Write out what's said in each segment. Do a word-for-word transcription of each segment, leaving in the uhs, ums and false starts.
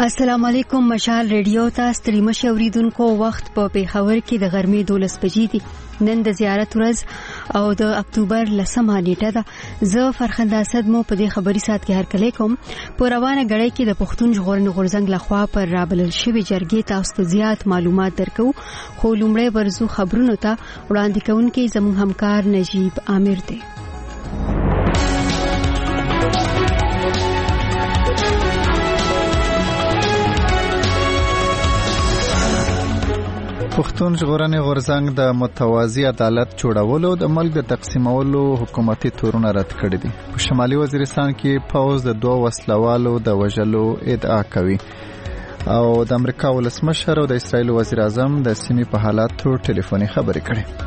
السلام علیکم. مشال ریډیو ته ستړي مشه اوریدونکو. وخت په پیښور کې د غرمې دولس بجې دي. نن د زیارت ورځ او د اکتوبر لسمه نیټه ده. زه فرخنده اسد مو په دې خبري سات کې هرکلی کوم. په روانه غړی کې د پښتون ژغورنې غورځنګ لخوا پر رابلل شوی جرګې تاسو ته زیات معلومات درکو. خو لومړی ورزو خبرونو ته وړاندې کوونکی زموږ همکار نجیب عامر دی. پښتون ژغورنې غورځنګ د متوازی عدالت جوړولو د ملک د تقسیمولو حکومتي تورونه رد کړي دي. په شمالي وزیرستان کې پوز د دوه وسلوالو د وژلو ادعا کوي او د امریکا ولسمشر او د اسرایل وزیر اعظم د سیمې په حالاتو ټلیفوني خبرې کړي.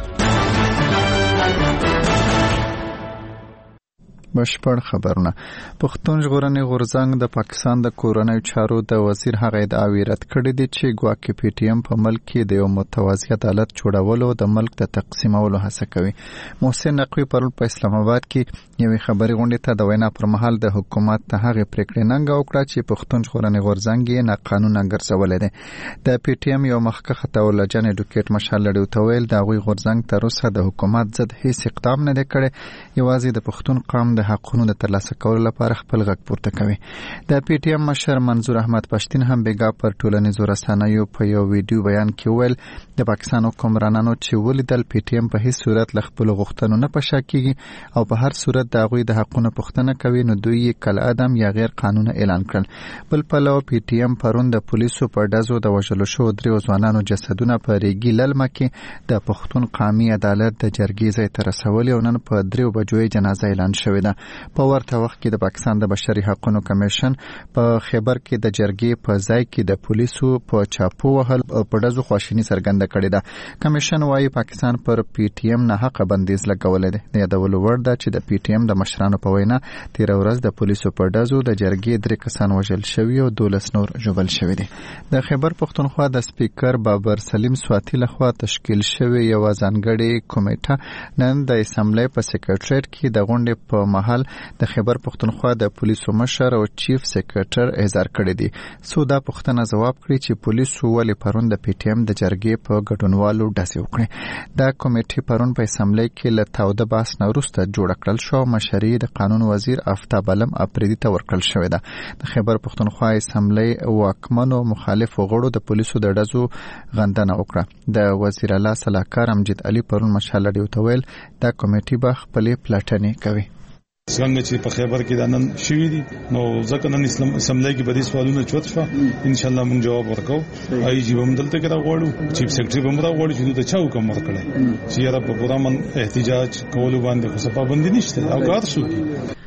بشپړ خبرونه. پښتون ژغورنې غورځنګ د پاکستان د کورنیو چارو د وزیر هغه ادعاوې رد کړې دي چې ګواکې پی ټی ایم په ملک کې د یو متوازی عدالت جوړولو د ملک د تقسیمولو هڅه کوي. محسن نقوی پرون په اسلام آباد کې یوې خبري غونډې ته د وینا پر مهال د حکومت ته هغه پریکړې ننګه وکړه چې پښتون ژغورنې غورځنګ یې ناقانونه ګرځولې ده. د پی ټی ایم یو مخکښ تولجن اډوکیټ مشال لړیو تویل دا غوي غورځنګ تر اوسه د حکومت ضد هیڅ اقدام نه کړي، یوازې د پښتون قوم د حقونو د ترلاسه کولو لپاره خپل غږ پورته کوي. د پی ټی ایم مشر منظور احمد پښتين هم بیګا پر ټولنیزو رسنیو په یو ویډیو بیان کې ویل د پاکستان حکمرانانو چې ولیدل پی ټی ایم په هیڅ صورت ل خپل غوښتنو نه پشا کیږي او په هر صورت د غوي د حقونو پوښتنه کوي، نو دوی کل ادم یا غیر قانوني اعلان کړل. بل پلو پی ټی ایم پرون د پولیسو په ډزو د وژلو شو درې ځوانانو جسدونه په ریګي للمه کې د پښتون قومي عدالت د جرګې ځای ته رسولي او نن په درې بجو جنازه اعلان شوې ده. په ورته وخت کې د پاکستان د بشري حقوقو کمیشن په خیبر کې د جرګې په ځای کې د پولیسو په چاپو وهل په ډزو خواشینی څرګنده کړې ده. کمیشن وايي پاکستان پر پی ټی ایم نه حق بندیز لګولې ده. د یادولو وړ ده چې د پی ټی ایم د مشرانو په وینا تیر ورځ د پولیسو په ډزو د جرګې درې کسان وژل شوي او دولس نور ژوبل شوي دي. د خیبر پښتونخوا د سپیکر بابر سلیم سواتی لخوا تشکیل شوی یو ځانګړی کمیټه نن د اسمبلی په سیکریټریټ کې د غونډې په محل د خیبر پښتونخوا د پولیسو مشر او چیف سیکریټر اظهار کړی دی. سو دا پښتنه جواب کړی چې پولیسو ولې پرون د پی ټی ایم د جرګې په ګډونوالو ډاسې وکړي. دا کمیټه پرون په اسمبلی کې له تاوده باس نه وروسته جوړ کړل شو. مشري د قانون وزیر آفتاب علم اپریدي ته ورکړل شوې ده. د خیبر پښتونخوا اسمبلی واکمنو مخالف غړو د پولیسو د ډزو غندنه وکړه. د وزیر اعلی صلاحکار امجد علي پرون مشال لري وتویل دا کمیټه به خپلې پلاتنې کوي. څنګه چې په خیبر کې د نن شوی دي نو ځکه نن اسلام اسمبلی کې به دې سوالونه چوت شو. ان شاء الله موږ جواب ورکو. آی جی هم دلته کې راغړو، چیف سیکریټری هم راغړو چې د چا حکم ورکړي چې یاره په پورا من احتجاج کولو باندې خو څه پابندي نشته او کار شو.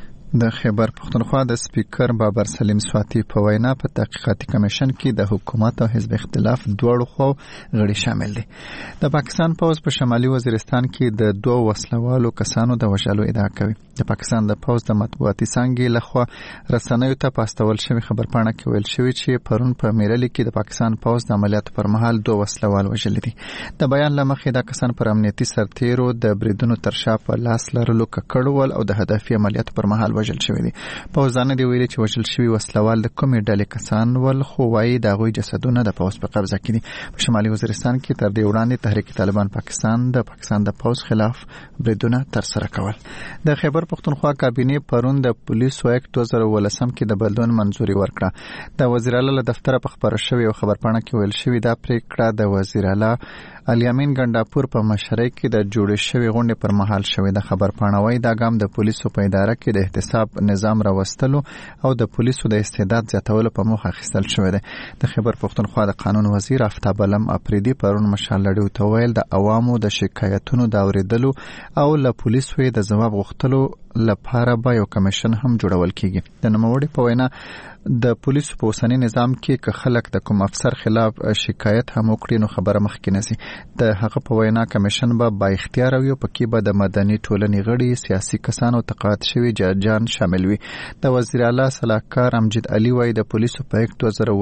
د خیبر پښتونخوا د سپیکر بابر سلیم سواتی په وینا په تحقیقاتي کمیشن کې د حکومت او حزب اختلاف دواړو خو غړي شامل دي. د پاکستان پوز په شمالي وزیرستان کې د دوه وسلوالو کسانو د وژلو ادعا کوي. د پاکستان د پوز د مطبوعاتي څنګه لخوا رسنیو ته پاستول شوی خبرپاڼه کې ویل شوی چې پرون په میرلي کې د پاکستان پوز د عملیاتو پر مهال دوه وسلوال وژل دي. د بیان لمخې دا کسان پر امنیتي سرتیرو د بریدونو تر شا په لاس لرلو ککړول او د هدفي عملیاتو پر مهال وژل شوی دي. پوزانه دی ویلي چې وژل شوی وسلوال د کومې ډلې کسان ول، خو وايي دا غوي جسدونه د پوز په قبضه کې دي. په شمالي وزیرستان کې تر دې وړاندې تحریک طالبان پاکستان د پاکستان د پوز خلاف بریدونه تر سره کول. د خیبر پښتونخوا کابینه پرون د پولیسو اکټ دوه زره ولسم کې د بدلون منځوري ورکړه. د وزیر اعلی له دفتر په خبره شوی او خبرپاڼه کې ویل شوی دا پریکړه د وزیر اعلی الیامین ګنداپور په مشرۍ کې د جوړ شوی غونډې پر مهال شوی. د خبرپاڼه وايي دا ګام د پولیسو په اداره کې د احتساب نظام راوستلو او د پولیسو د استعداد زیاتولو په موخه اخیستل شوی دی. د خیبر پښتونخوا د قانون وزیر آفتاب علم اپریدي پرون مشال لړیو ته ویل د عوامو د شکایتونو د اوریدلو او له پولیسو د جواب غوښتلو لپاره به یو کمیشن هم جوړول کیږي. د نوموړي په وینا د پولیسو په اوسنی نظام کې که خلک د کوم افسر خلاف شکایت هم وکړي نو خبره مخکې نسی. د هغه په وینا کمیشن به با اختیار او پکې به د مدني ټولنې غړي، سیاسي کسان او تقاعد شوي ججان شامل وي. د وزیر اعلی صلاحکار امجد علي وايي د پولیسو په اکټ دوه زره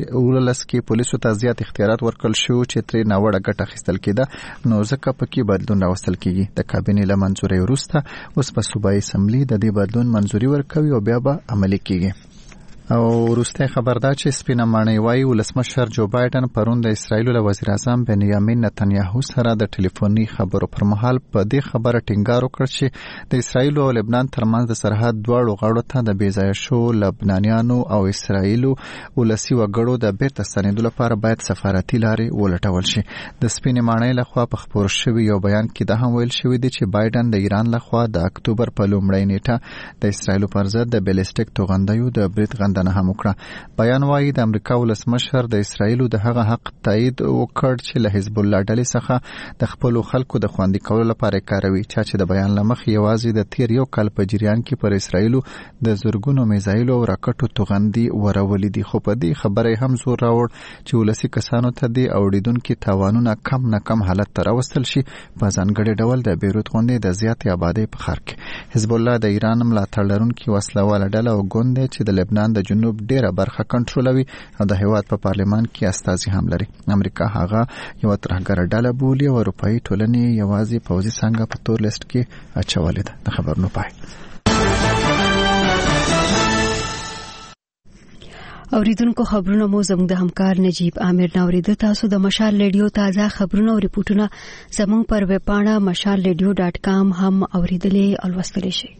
ولس کې پولیسو ته زیات اختیارات ورکړل شو چې ترې ناوړه ګټه اخیستل کېده، نو ځکه پکې بدلون راوستل کیږي. د کابینې له منځوري وروسته اوس په صوبایي اسمبلی د دې بدلون منځوري ورکوي او بیا به عملي کیږي. او وروسته خبر دا چې سپینه ماڼۍ وايي ولسمشر جو بایدن پرون د اسرایل له وزیر اعظم بنیامین نتنیاهو سره د ټلیفوني خبرو پر مهال په دې خبره ټینګار وکړ چې د اسرایل او لبنان ترمنځ د سرحد دواړو غاړو ته د بیځایه شو لبنانیانو او اسرایل ولسی وګړو د بیرته ستنېدو لپاره باید سفارتي لارې ولټول شي. د سپینې ماڼۍ لخوا په خپور شوی یو بیان کې دا هم ویل شوی دی چې بایدن د ایران لخوا د اکتوبر په لومړۍ نیټه د اسرایل پر ضد د بیلستیک توغندیو د برید غندنه هم وکړه. بیان وايي د امریکا ولسمشر د اسرایل د هغه حق تایید وکړ چې له حزب الله ډلې څخه د خپل خلکو د خوندي کولو لپاره کاروي چې د بیان لمخ یوازې د تیر یو کال په جریان کې پر اسرایل د زورګونو میزایلو او راکټو توغندي ورولې دي. خو په دې خبره هم زور راوړ چې ولسی کسانو ته د اوریدونکو تاوانونه کم نه کم حالت ته راوستل شي په ځانګړي ډول د بیروت غونډې د زیاتې آبادی په خار کې. حزب الله د ایران ملاتړ لرونکي وسلواله ډله او ګوند چې د لبنان د جنوب ډیره برخه کنټرولوي او د هیواد په پارلمان کې استازي هم لري. امریکا هغه یو ترهګر ډله بولي او اروپאי ټولنې یوازې پوځي څنګه په تور لیست کې اچولې ده. د خبرونو پای. اوریدونکو خبرونه مو زموږ د همکار نجیب عامر ناوریده. تاسو د مشال ریډیو تازه خبرونه او ریپورتونه زموږ پر ویب پاڼه مشال ریډیو ډاټ کام هم اوریدلې او لوستلی شئ.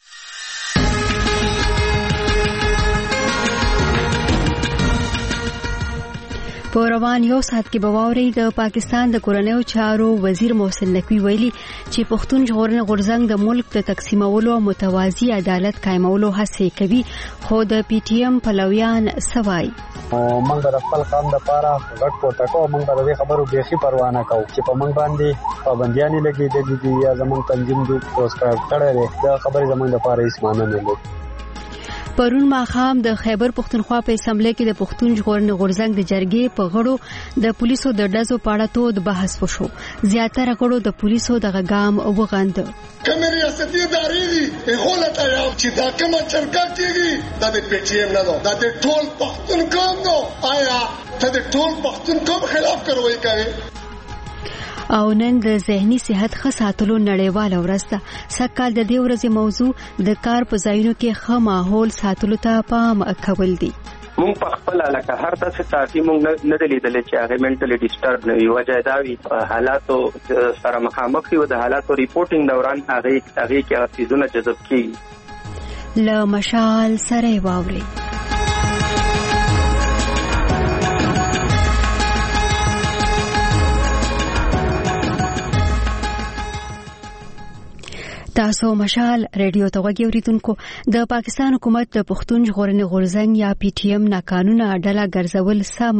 په روان یو ساعت کې بواوري د پاکستان د کورنیو چارو وزیر محسن نقوی ویلي چې پښتون ژغورنې غورځنګ د ملک د تقسیمولو او متوازی عدالت قائمولو هڅه کوي، خو د پی ټی ایم پلویان سوای موږ د خپل قوم لپاره غټ پورته کوو. موږ د خبرو بيخي پروا نه کوو چې په موږ باندې پابندیاں لګېدلې دي یا زموږ تنظیم د پروسکرایب کړی دی. دا خبرې زموږ لپاره هیڅ معنی نه لري. پرون ماښام د خیبر پښتونخوا په اسمبلی کې د پښتون ژغورنې غورځنګ د جرګې په غړو د پولیسو د ډزو په اړه تود بحث وشو. زیاتره غړو د پولیسو د غام وغند کوم ریاستي ادارې دي غولته یو چې دا کومه چرګه کېږي دا د پی ټی ایم نه ده، دا د ټول پښتون قوم ده. آیا ته د ټول پښتون قوم خلاف کاروي کوي؟ او نن د ذهني صحت ښه ساتلو نړیواله ورځ ده. سږکال د دې ورځې موضوع د کار په ځایونو کې ښه ماحول ساتلو ته پام کول دي. مونږ په خپل علاقه هر څه ساتي مونږ نه دلیدل چې هغه منټلی ډیسټرب نه وي. وجه دا وي حالاتو سره مخامخ یو د حالاتو ریپورټینګ دوران هغه هغه کې چیزونه جذب کیږي. له مشال سره واوري تاسو مشال ریډیو ته وګورئ. اوریدونکو د پاکستان حکومت د پښتون ژغورنې غورځنګ یا پی ټی ایم ناقانونه ډله ګرځول سم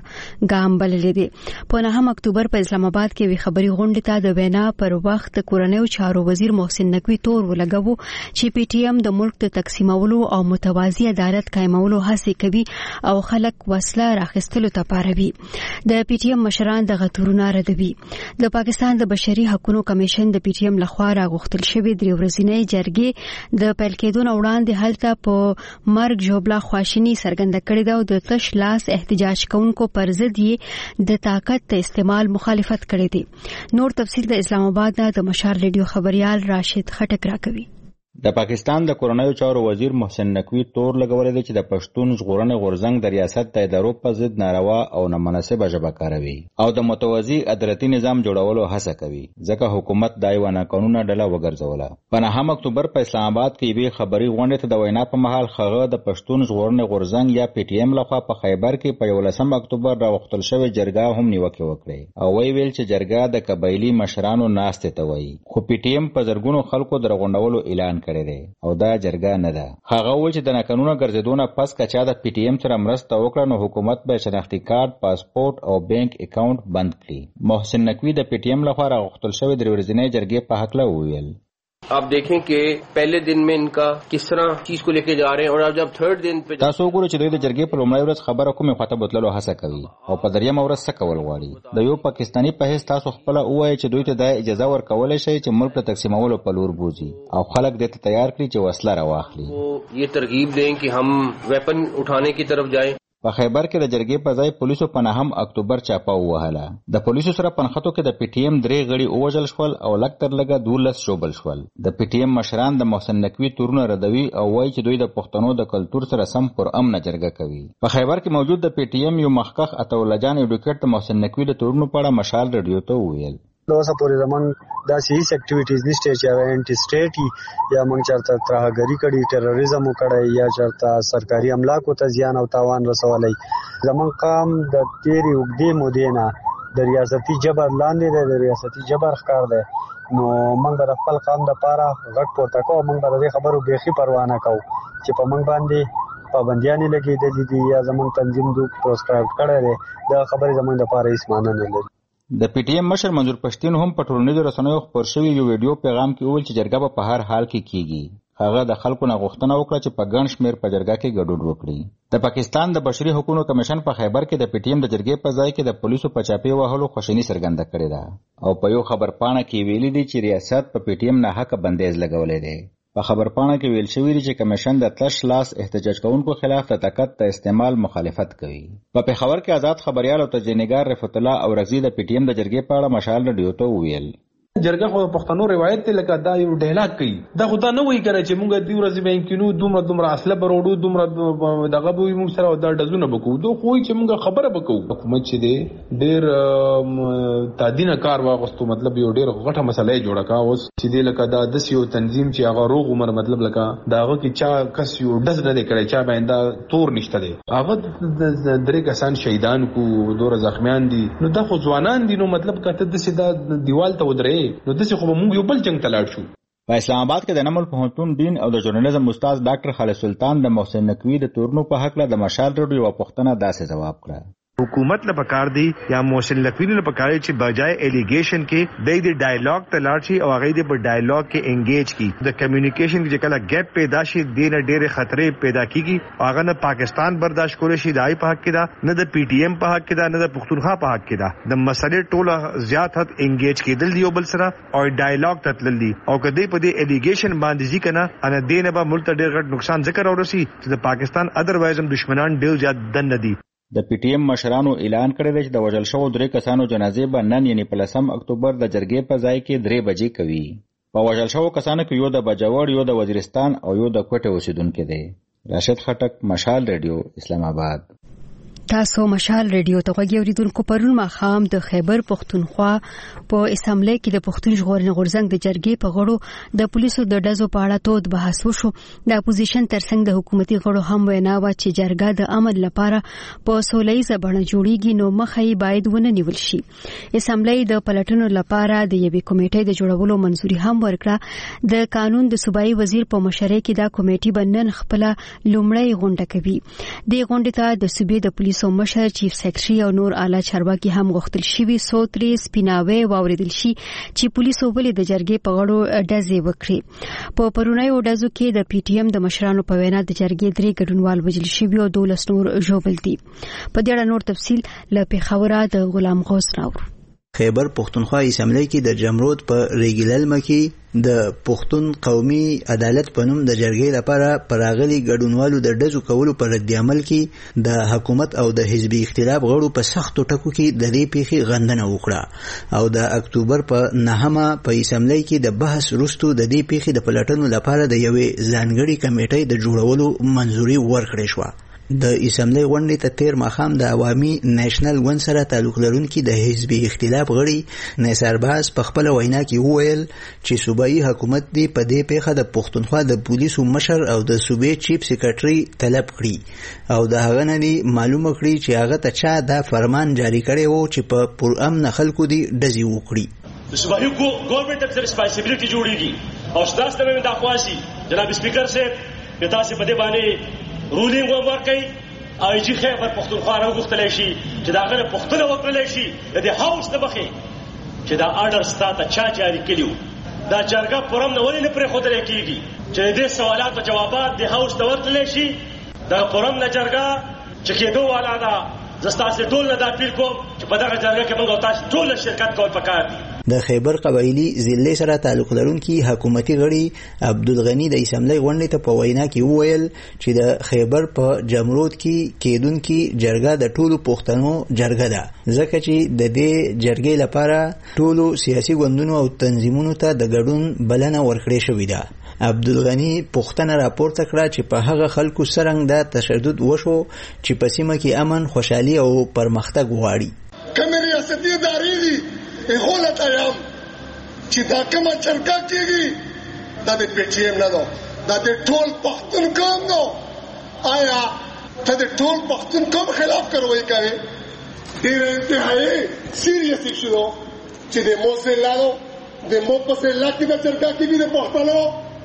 ګام بللی دی. په نهم اکتوبر په اسلام آباد کې وی خبري غونډه ته د وینا پر وخت کورنیو چارو وزیر محسن نقوی تور ولګاوه چې پی ټی ایم د ملک د تقسیمولو او متوازی عدالت قائمولو هڅه کوي او خلک وسله راخستلو ته پاروي. د پی ټی ایم مشران د غتورونه ردوي. د پاکستان د بشري حقوقو کمیشن د پی ټی ایم لخوا راغوښتل شوی درې ورځې جرګې د پیل کېدو وړاندې هلته په مرګ جوړه خواشینی څرګنده کړې ده او د تش لاس احتجاج کوونکو پر ضد یې د طاقت استعمال مخالفت کړې دي. نور تفصیل د اسلام آباد نه د مشال ریډیو خبريال راشد خټک راکوي. د پاکستان د کورنیو چارو وزیر محسن نقوی تور لګولې دی چې د پښتون ژغورنې غورځنګ د ریاست د ادارو په ضد ناروا او نامناسبه ژبه کاروي او د متوازی عدالتي نظام جوړولو هڅه کوي، ځکه حکومت دای ونه قانوني ډله وګرځوله. په نهم اکتوبر په اسلام آباد کې یوه خبري غونډه ته د وینا په محل خغه د پښتون ژغورنې غورځنګ یا پی ټی ایم لخوا په خیبر کې په یولسم اکتوبر راوختل شوی جرګه هم نیوکه وکړه او وی ویل چې جرګه د قبایلی مشرانو ناشته ته وایي، خو پی ټی ایم په زرګونو خلکو درغونډولو اعلان کړی دی او دا جرګه نه ده. هغه وایي چې د ناقانونه ګرځېدونه پس کچا د پی ټی ایم سره مرسته وکړه نو حکومت به شناختی کارت، پاسپورت او بانک اکاؤنٹ بند کړي. محسن نقوی د پی ټی ایم لخوا راغوښتل شوی درې ورځې جرګې په حق له ویل. आप देखें कि पहले दिन में इनका किस तरह चीज को लेके जा रहे हैं और अब जब थर्ड दिन पे تاسو وګورئ چې دوی د جرګې په لومړۍ ورځ خبره کومه خاطر بدلولو هڅه کوي او په دریم ورځ څه کول غواړي. د یو پاکستانی په هیڅ تاسو خپل وایي چې دوی ته د اجازه ورکول شي چې ملک ته تقسیمولو په لور بوزي او خلک دې ته تیار کړي چې وسله راواخلي. ये तरغیب दें कि हम वेपन उठाने की तरफ जाएं. په خیبر کې د جرګې په ځای پولیسو په نهم اکتوبر چاپه ووهله. د پولیسو سره پنخته کې د پی ټی ایم درې غړي ووژل شول او لږ تر لږه دولس شوبل شول. د پی ټی ایم مشران د محسن نقوي تورونه ردوي او وایي چې دوی د پښتنو د کلتور سره سم پر امن جرګه کوي. په خیبر کې موجود د پی ټی ایم یو مخکخ عطاالله جان ایډوکیټ د محسن نقوي د تورونو په اړه مشال رادیو ته وویل. دا اوسه پورې زمونږ داسې هیڅ اکټیویټیز نشته چې هغه انټي سټیټ یا موږ چېرته ترهګري کړي، ټیرریزم وکړی یا چېرته سرکاري املاکو ته زیان او تاوان رسولی. زمونږ قام د تېرې اوږدې مودې نه د ریاستي جبر لاندې دی، د ریاستي جبر ښکار دی. نو موږ به د خپل قام دپاره غږ پورته کوو، موږ به د دې خبرو بیخي پروا نه کوو چې په موږ باندې پابندیانې لګېدلې دي یا زمونږ تنظیم دوی پروسکرایب کړی دی. دا خبرې زمونږ دپاره هېڅ معنی نه لري. د پی ټی ایم مشر منظور پښتین هم په ټولنیزو رسنیو خپور شوي یو ویډیو پیغام کې وویل چې جرګه به په هر حال کې کیږي. هغه د خلکو نه غوښتنه وکړه چې په ګڼ شمېر په جرګه کې ګډون وکړي. د پاکستان د بشري حقوقو کمیشن په خیبر کې د پی ټی ایم د جرګې په ځای کې د پولیسو په چاپې وهلو خواشیني څرګنده کړې ده او په یو خبرپاڼه کې ویلي دي چې ریاست په پی ټی ایم نه حق بندیز لګولی دی. په خبرپاڼه کې ویل شوي دي چې کمیشن د تش لاس احتجاج کوونکو خلاف د تکت د استعمال مخالفت کوي. په پېښور کې آزاد خبريال او تجزیه‌نګار رفعت الله اورغزي د پی ټی ایم د جرګې په اړه مشال رادیو ته وویل. جرګه خو پښتنو روایت ته لکه دا یو ډایلاګ کوي. دا خو دا نه وایي کنه چې مونږ دی ورځې بانکینو دومره دومره اصله بروړو دومره دغه به موږ سره دا ډزونه وکړو. دوی خو چې مونږ خبره وکړو. حکومت چې دی ډېر تادینه کار واغستو، مطلب یو ډېر غټه مسله جوړه کا. اوس چې دی لکه دا د یو تنظیم چې هغه روغ عمر مطلب لکه داغه کې چا کس یو ډز نه دی کړی، چا باندې تور نشته دی. هغه درې کسان شهیدان کو، دوه زخمیان دي. نو دا خو ځوانان دي. نو مطلب کته د سیده دیوال ته ودرې نو دسې خو به مونږ یو بل جنګ ته لاړ شو. په اسلام آباد کې د نمل پوهنتون دین او د ژورنالیزم استاد ډاکټر خالد سلطان د محسن نقوي د تورنو په هکله د مشال رادیو یوه پوښتنه داسې ځواب کړه. حکومت له پکار دی یا محسن نقوي له پکار دی چې بجای الیګیشن کې د دې ډایلاګ ته لاړ شي او هغه دې په ډایلاګ کې انګیج کی. د کمیونیکیشن کې کله ګیپ پیدا شي د نه ډېرې خطرې پیدا کیږي. هغه نه پاکستان برداشت کولی شي دای په حق کې دا، نه د پی ټی ایم په حق کې دا، نه د پښتونخوا په حق کې دا. د مسلې ټوله زیات حد انګیج کېدل دی یو بل سره او ډایلاګ ته تلل دي. او کدی په دې الیګیشن باندې ځکه نه ان دې نه به ملک ته ډېر غټ نقصان ذکر اورسي چې د پاکستان ادروایز هم دشمنان ډېر زیات دن دي. د پی ټی ایم مشرانو اعلان کړی دی چې د وژل شوو درې کسانو جنازې به نن یعنې په لسم اکتوبر د جرګې په ځای کې درې بجې کوي. په وژل شوو کسانو کې یو د بجاور، یو د وزیرستان او یو د کوټې اوسیدونکی دی. راشد خټک، مشال ریډیو، اسلام آباد. تاسو مشال ریډیو ته غوږی اوریدونکو. پرون ماښام د خیبر پښتونخوا په اسمبلی کې د پښتون ژغورنې غورځنګ د جرګې په غړو د پولیسو د ډزو په اړه تود بحث وشو. د اپوزیشن ترڅنګ د حکومتي غړو هم وینا وه چې جرګه د امن لپاره په سوله ییزه بڼه جوړیږي، نو مخه یې باید ونه نیول شي. اسمبلی د پلټنو لپاره د یوې کمیټې د جوړولو منظوري هم ورکړه. د قانون د صوبایي وزیر په مشرۍ کې دا کمیټې به نن خپله لومړۍ غونډه کوي. دې غونډې ته د صوبې د پولیسو مشر، چیف سیکرټري او نور اعلی چارواکي هم غوښتل شوي. څو ترې سپیناوی واوریدل شي چې پولیسو ولې د جرګې په غړو ډزې وکړې. په پرونیو ډزو کې د پی ټی ایم د مشرانو په وینا د جرګې درې ګډونوال وژل شوي او دولس نور ژوبل دي. په دې اړه نور تفصیل له پېښوره د غلام غوث راوړو. خیبر پښتونخوا اسمبلی کې د جمرود په ریګلل مکی د پښتون قومي عدالت په نوم د جرګې لپاره پراغلي ګډونوالو د ډزو کولو پر رد عمل کې د حکومت او د حزبي اختلاف غړو په سختو ټکو کې د دې پیښې غندنه وکړه او د اکتوبر په نهمه په اسمبلی کې د بحث وروسته د دې پیښې د پلټنو لپاره د یوې ځانګړې کمیټې د جوړولو منظوري ورکړې شوه. د اسمبلی غونډې ته تیر ماښام د عوامي نیشنل ګوند سره تعلق لرونکي د حزبي اختلاف غړي نثار باز په خپله وینا کې وویل چې صوبایي حکومت دې په دې پیښه د پښتونخوا د پولیسو مشر او د صوبې چیف سیکرټري طلب کړي او د هغه نه دې معلومه کړي چې هغه ته چا دا فرمان جاري کړی و چې په پرامن خلکو دې ډزې وکړي. د صوبایي ګورنمنټ ته ریسپانسیبিলিټي جوړیږي او ستاسو ته مې دا خواسي جناب سپیکر صاحب چې تاسو په دې باندې رولینګ ورکړي او چې خیبر پښتونخوا راغوښتلی شي چې دا غره پښتنه وکړلی شي د دې هاوس د مخې چې دا آرډر ستا ته چا جاري کړي وو. دا جرګه پرم نه ولې نه پرېښودلی کېږي چې د دې سوالاتو جوابات د هاوس ته ورتللی شي. دا پرم نه جرګه چې کېدو والا ده. زه ستاسې ټول نه دا اپیل کوم چې په دغه جرګه کې موږ او تاسو ټول شرکت کول پکار دي. د خیبر قبایلی ضلع سره تعلق لرونکي حکومتي غړي عبدالغنی د اسمبلی غونډې ته په وینا کې وویل چې د خیبر په جمرود کې کېدونکي جرګه د ټولو پښتنو جرګه ده ځکه چې د دې جرګې لپاره ټولو سیاسي ګوندونو او تنظیمونو ته د ګډون بلنه ورکړې شوې ده. عبدالغنی پښتنه راپورته کړه چې په هغه خلکو سرنګ د تشدد وشو چې په سیمه کې امن خوشحالي او پرمختګ غواړي. کومې ریاستي ادارې دي هغه لته یم چې دا کومه چرګه کېږي دا د پی ټی ایم نه ده دا د ټول پښتون قوم ده. آیا ته د ټول پښتون قوم خلاف کاروي کوي؟ ډېر انتهایی سیریس ایشو چې د موزه لالو د مو په سره لاکې د چرګه کېږي د پښتنو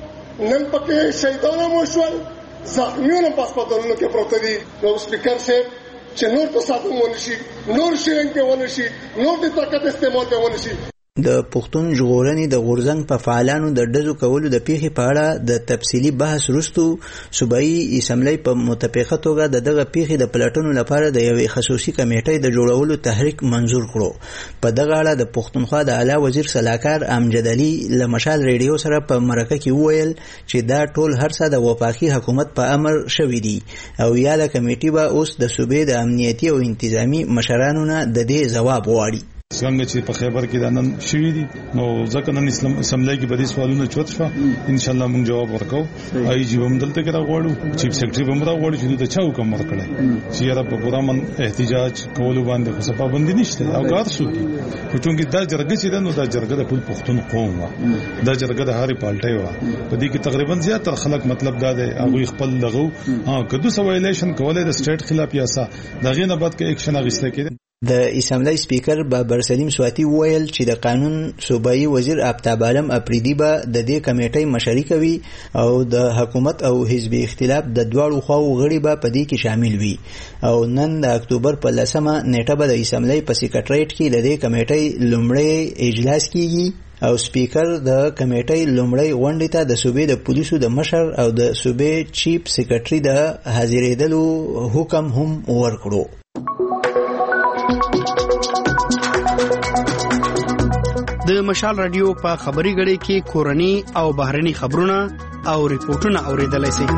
نن پکې شهیدانو مو شول زخمیونه په هسپتالونو کې پروت دي. نو سپیکر صاحب چې نور په ساتو ونشي نور شیرنګ په ونشي نور د طاقت استعمال په ونشي. د پښتون ژغورنې د غورځنګ په فعالانو د ډزو کولو د پیښې په اړه د تفصیلي بحث وروسته صوبایي اسمبلی په متفقه توګه د دغه پیښې د پلټنو لپاره د یوې خصوصي کمیټې د جوړولو تحریک منظور کړو. په دغه اړه د پښتونخوا د اعلی وزیر سلاکار امجد علي له مشال ریډیو سره په مرکه کې وویل چې دا ټول هر څه د وفاقي حکومت په امر شوي دي او یاده کمیټې به اوس د صوبې د امنیتي او انتظامی مشرانو نه د دې ځواب غواړي. څنګه چې په خیبر کې د نن شوي دي نو ځکه نن اسلام اسمبلی کې به دې سوالونه چوت شو ان شاء الله موږ جواب ورکو. آی جی هم دلته کې راغواړو چیف سیکرټري هم راغواړي چې د چا حکم ورکړي چې یاره په پورا من احتجاج کولو باندې خو څه پابندي نشته او کار شو کی خو چونګې دا جرګه چې ده نو دا جرګه د ټول پښتون قوم و دا جرګه د هاري پالټي و په دې کې تقریبا زیاتره خلک مطلب دا دی هغه خپل لغو ها کدو سوایلیشن کولای د سټیټ خلاف یاسا دغه نه بعد کې اکشن اغسته کړي. د اسمبلی سپیکر بابر سلیم سواتی وویل چې د قانون صوبایي وزیر آفتاب عالم اپریدي به د دې کمیټې مشري کوي او د حکومت او حزبي اختلاف د دواړو خواو غړي به په دې کې شامل وي او نن د اکتوبر په لسمه نیټه به د اسمبلی په سیکریټریټ کې د دې کمیټې لومړی اجلاس کیږي او سپیکر د کمیټې لومړی غونډې ته د صوبې د پولیسو د مشر او د صوبې چیف سیکریټري د حاضرېدلو حکم هم ورکړو. د مشال رادیو په خبري غړي کې کورني او بهرني خبرونه او ریپورتونه اوریدلای شئ.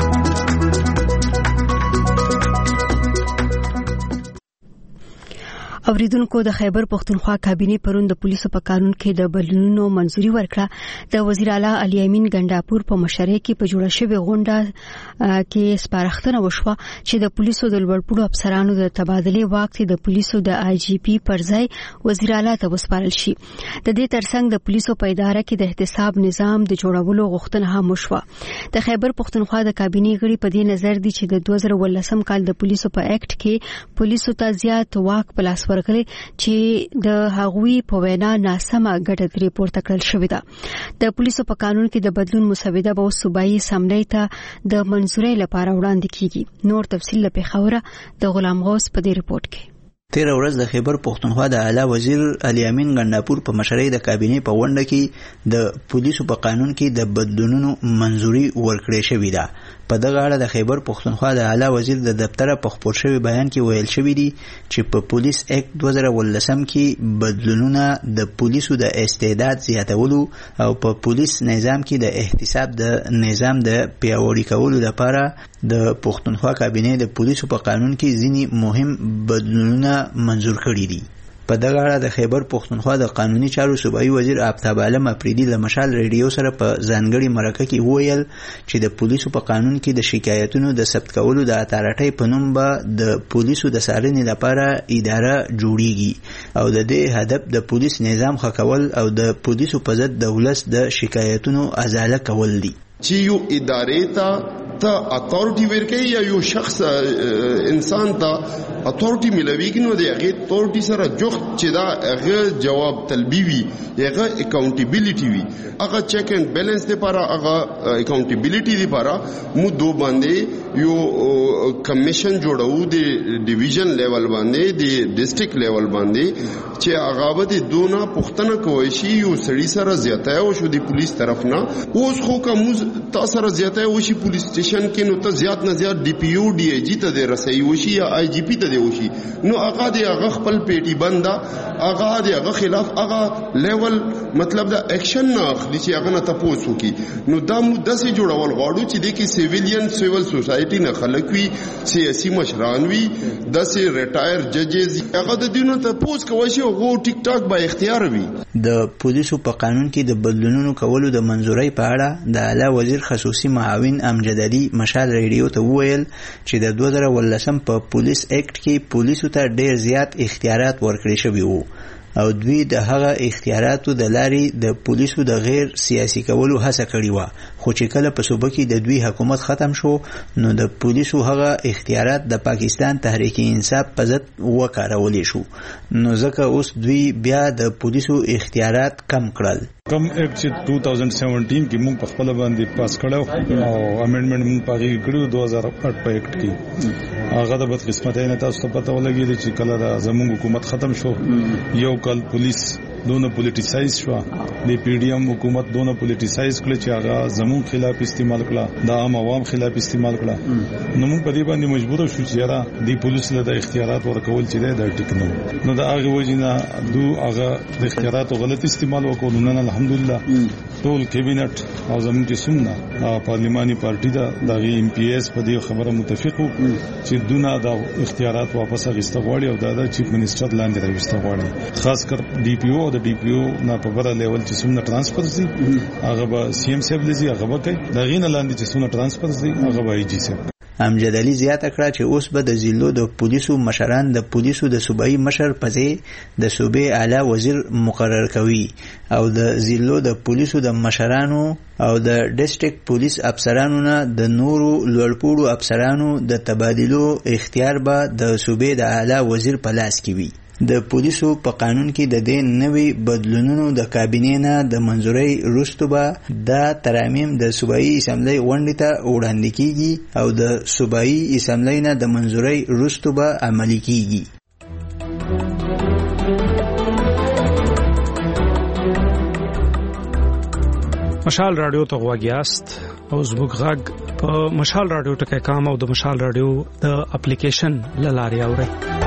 اوریدونکو د خیبر پښتونخوا کابینه پرون د پولیسو په قانون کې د بدلونونو منځوري ورکړه. د وزیر اعلی علي امین ګنداپور په مشرۍ کې په جوړه شوې غونډه کې سپارښتنه وشوه چې د پولیسو د لوړپوړو افسرانو د تبادلې واک د پولیسو د آی جی پی پر ځای وزیر اعلی ته وسپارل شي. د دې ترڅنګ د پولیسو په اداره کې د احتساب نظام د جوړولو غوښتنه هم وشوه. د خیبر پښتونخوا د کابینه غړي په دې نظر دي چې د دوه زره ولسم کال د پولیسو په اکټ کې پولیسو ته زیات واک په لاس ورکړي چې د هغوی په وینا ناسمه ګټه ترې پورته کړل شوې ده. د پولیسو په قانون کې د بدلون مسوده به صوبایي اسمبلی ته د منځورۍ لپاره وړاندې کیږي. نور تفصیل له پیښوره د غلام غوث په دې رپورت کې. تیر ورځ د خیبر پښتونخوا د اعلی وزیر علي امین ګنداپور په مشرۍ د کابینه په غونډه کې د پولیسو په قانون کې د بدلونونو منځوري ورکړې شوې ده. په دغه اړه د خیبر پښتونخوا د اعلی وزیر د دفتر په خپور شوی بیان کې ویل شوی دی چې په پولیس اکټ دوه زره ولسم کې بدلونونه د پولیسو د استعداد زیاتولو او په پولیس نظام کې د احتساب د نظام د پیاوړي کولو لپاره د پښتونخوا کابینه د پولیسو په قانون کې ځینې مهم بدلونونه منظور کړي دي. په دغه اړه د خیبر پښتونخوا د قانوني چارو صوبایي وزیر آفتاب عالم اپریدي له مشال ریډیو سره په ځانګړي مرکه کې وویل چې د پولیسو په قانون کې د شکایتونو د ثبت کولو د اتارټۍ په نوم به د پولیسو د څارنې لپاره اداره جوړیږي او د دې هدف د پولیس نظام ښه کول او د پولیسو په ضد د ولس د شکایتونو ازاله کول دي. چې یو ادارې ته ته اتورټي ورکړي یا یو شخص انسان ته اتورټي ملويږي نو د هغه اتورټي سره جوخت چې دا هغه جواب طلبي وي هغه اکاونټیبিলিټي وي هغه چیک اینڈ بیلنس لپاره هغه اکاونټیبিলিټي لپاره مو دو باندې یو کمیشن جوړو د ډیویژن لیول باندې د ډیسټریکټ لیول باندې چې هغه د دونه پښتنه کوي شي یو سړی سره زیاته او شو د پولیس طرف نه اوس خو کوم تاسو سره زیاته او شي پولیس سټیشن کې نو ته زیات نه زیات ډي پی او ډي ای جی ته د رسي وشي یا آی جی پی ته دی وشي نو هغه د هغه خپل پیټي بندا هغه د هغه خلاف هغه لیول مطلب دا اکشن نه اخلي چې هغه نه تاسو کی نو دا مو داسې جوړول غواړو چې د کې سیویلین سیول سوسایټي نه خلک وي سیاسي مشران وي داسې ریټایر ججز هغه د دینو ته پوس کوي چې هغه ټیک ټاک با اختیار وي د پولیسو په قانون کې د بدلونونو کولو د منځوري په اړه د اعلی وزیر خصوصي معاون امجد علي مشال ریډیو ته وویل چې د دوه زره ولسم په پولیس اکټ کې پولیسو ته ډیر زیات اختیارات ورکړي شوي وو او دوی د هغه اختیاراتو د لارې د پولیسو د غیر سیاسي کولو هڅه کړې وه خو چې کله په صوبه کې د دوی حکومت ختم شو نو د پولیسو هغه اختیارات د پاکستان تحریک انصاف په ضد وکارولې شو نو ځکه اوس دوی بیا د پولیسو اختیارات کم کړل کم ایکټ چې دو هزار سیونټین کې موږ په خپل باندې پاس کړو او امندمنت موږ پاګی کړو دو هزار آٹھ په ایکټ کې هغه د بدقسمتۍ نه تاسو ته پته ولګی چې کله د زموږ حکومت ختم شو یو کال پولیس دونه پولیټیسایز شو د پی ډی ایم حکومت دونه پولیټیسایز کړ چې هغه زموږ خلاف استعمال کړه د عام عوام خلاف استعمال کړه نو موږ په دې باندې مجبور شو چې را د پولیس له د اختیارات ورکول چې د ټیک نو نو د هغه وجینا دو هغه د اختیارات غلط استعمال وکړو نن الحمدلله ټول کابینټ او زموږ چې سمنا پارلیماني پارټي دا د ایم پی ایس په دې خبره متفق وو چې دونه د اختیارات واپس اخیسته غواړي او د چیف منسٹر لاندې راوستل غواړي خاص کر ډي پی او د ډي پی او نه په بره لیول چې څومره ترانسفر سي هغه به سی ام سیب لزی هغه به کوي دا غینه لاندې چې څومره ترانسفر سي هغه به ای جی سیب امجد علي زیاته کړه چې اوس به د ضلعو د پولیسو مشران د پولیسو د صوبایي مشر په ځای د صوبې اعلی وزیر مقرر کوي او د ضلعو د پولیسو د مشرانو او د ډیسټریکټ پولیس افسرانو نه د نورو لوړپوړو افسرانو د تبادلو اختیار به د صوبې د اعلی وزیر په لاس کې وي د پولیسو په قانون کې د دې نوي بدلونونو د کابینې نه د منځوري وروسته به دا ترامیم د صوبایي اسمبلی غونډې ته وړاندې کیږي او د صوبایي اسمبلی نه د منځوري وروسته به عملي کیږي مشال رادیو ته غواګیاست او زموږ غږ په مشال رادیو ټکي کام او د مشال رادیو د اپلیکیشن لاري اوري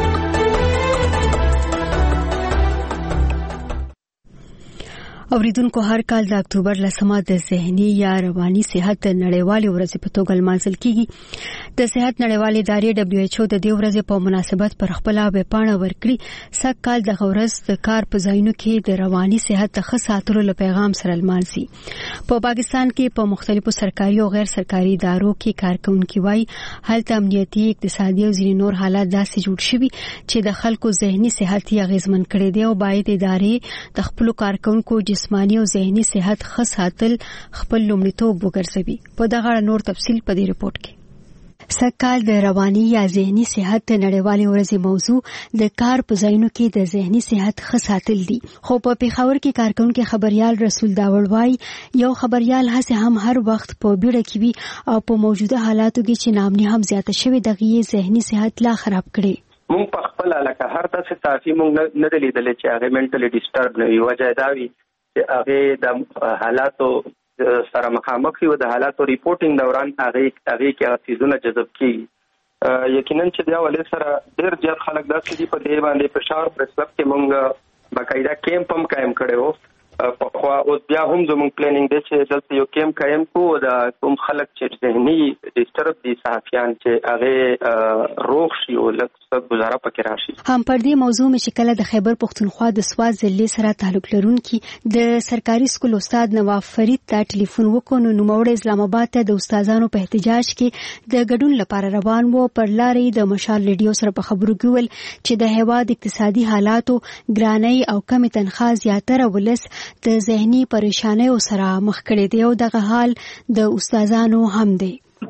اوریدونکو هر کال د اکتوبر لسمه د ذهني یا رواني صحت نړیوالې ورځ په توګه لمانځل کیږي د صحت نړیوالې ادارې دبليو ایچ او د دې ورځې په مناسبت پر خپل ویبپاڼه ورکړي سږ کال د ورځ د کار په ځایونو کې د رواني صحت د ښه ساتلو له پیغام سره لمانځي په پاکستان کې په مختلفو سرکاري او غیر سرکاري ادارو کې کارکونکي وایي هلته امنیتي اقتصادي او ځینې نور حالات داسې جوړ شوي چې د خلکو ذهني صحت یې اغیزمن کړی دی او باید ادارې د خپل کارکونکو جسمانی او ذهني صحت ښه ساتل خپل لومړیتوب وګرځوي په دغه اړه نور تفصیل په دې رپورت کې سږکال د رواني یا ذهني صحت نړیوالې ورځې موضوع د کار په ځایونو کې د ذهني صحت ښه ساتل دي خو په پیښور کې کارکونکي خبريال رسول داوړ وایي یو خبريال هڅه هم هر وخت په بیړه کې وي او په موجوده حالاتو کې چې نامني هم زیاته شوی دغه ذهني صحت لا خراب کړي مونږ په خپل علاقه هر څه تاسو مونږ نه دلیدل چې هغه منټلی ډیسټرب نه وي وجه دا وي چې هغه د حالاتو سره مخامخ وي د حالاتو ریپورتینګ دوران هغه هغه کې چیزونه جذب کیږي یقینا چې دا ولې سره ډېر زیات خلک داسې دي په دې باندې په شاور پرس وخت کې مونږ باقاعده کیمپ هم قائم کړو په خو اوس بیا هم زموږ پلانینګ دی چې دلته یو کیمپ قائم کوو د کوم خلک چې ذهني ډیسټرب دي صحافیان چې هغه روغ شي او لکه گزاره پکې راشي هم پر دې موضوع مې چې کله د خیبر پختونخوا د سواد ضلع سره تعلق لرونکي د سرکاري سکول استاد نواف فرید ته ټلیفون وکړ نو نوموړی اسلام آباد ته د استادانو په احتجاج کې د ګډون لپاره روان وو پر لارې د مشال ریډیو سره په خبرو کې ول چې د هیواد اقتصادي حالاتو ګرانۍ او کم تنخواه زیاتره ولس د ذهني پریشانیو سره مخ کړي دی او دغه حال د استادانو هم دی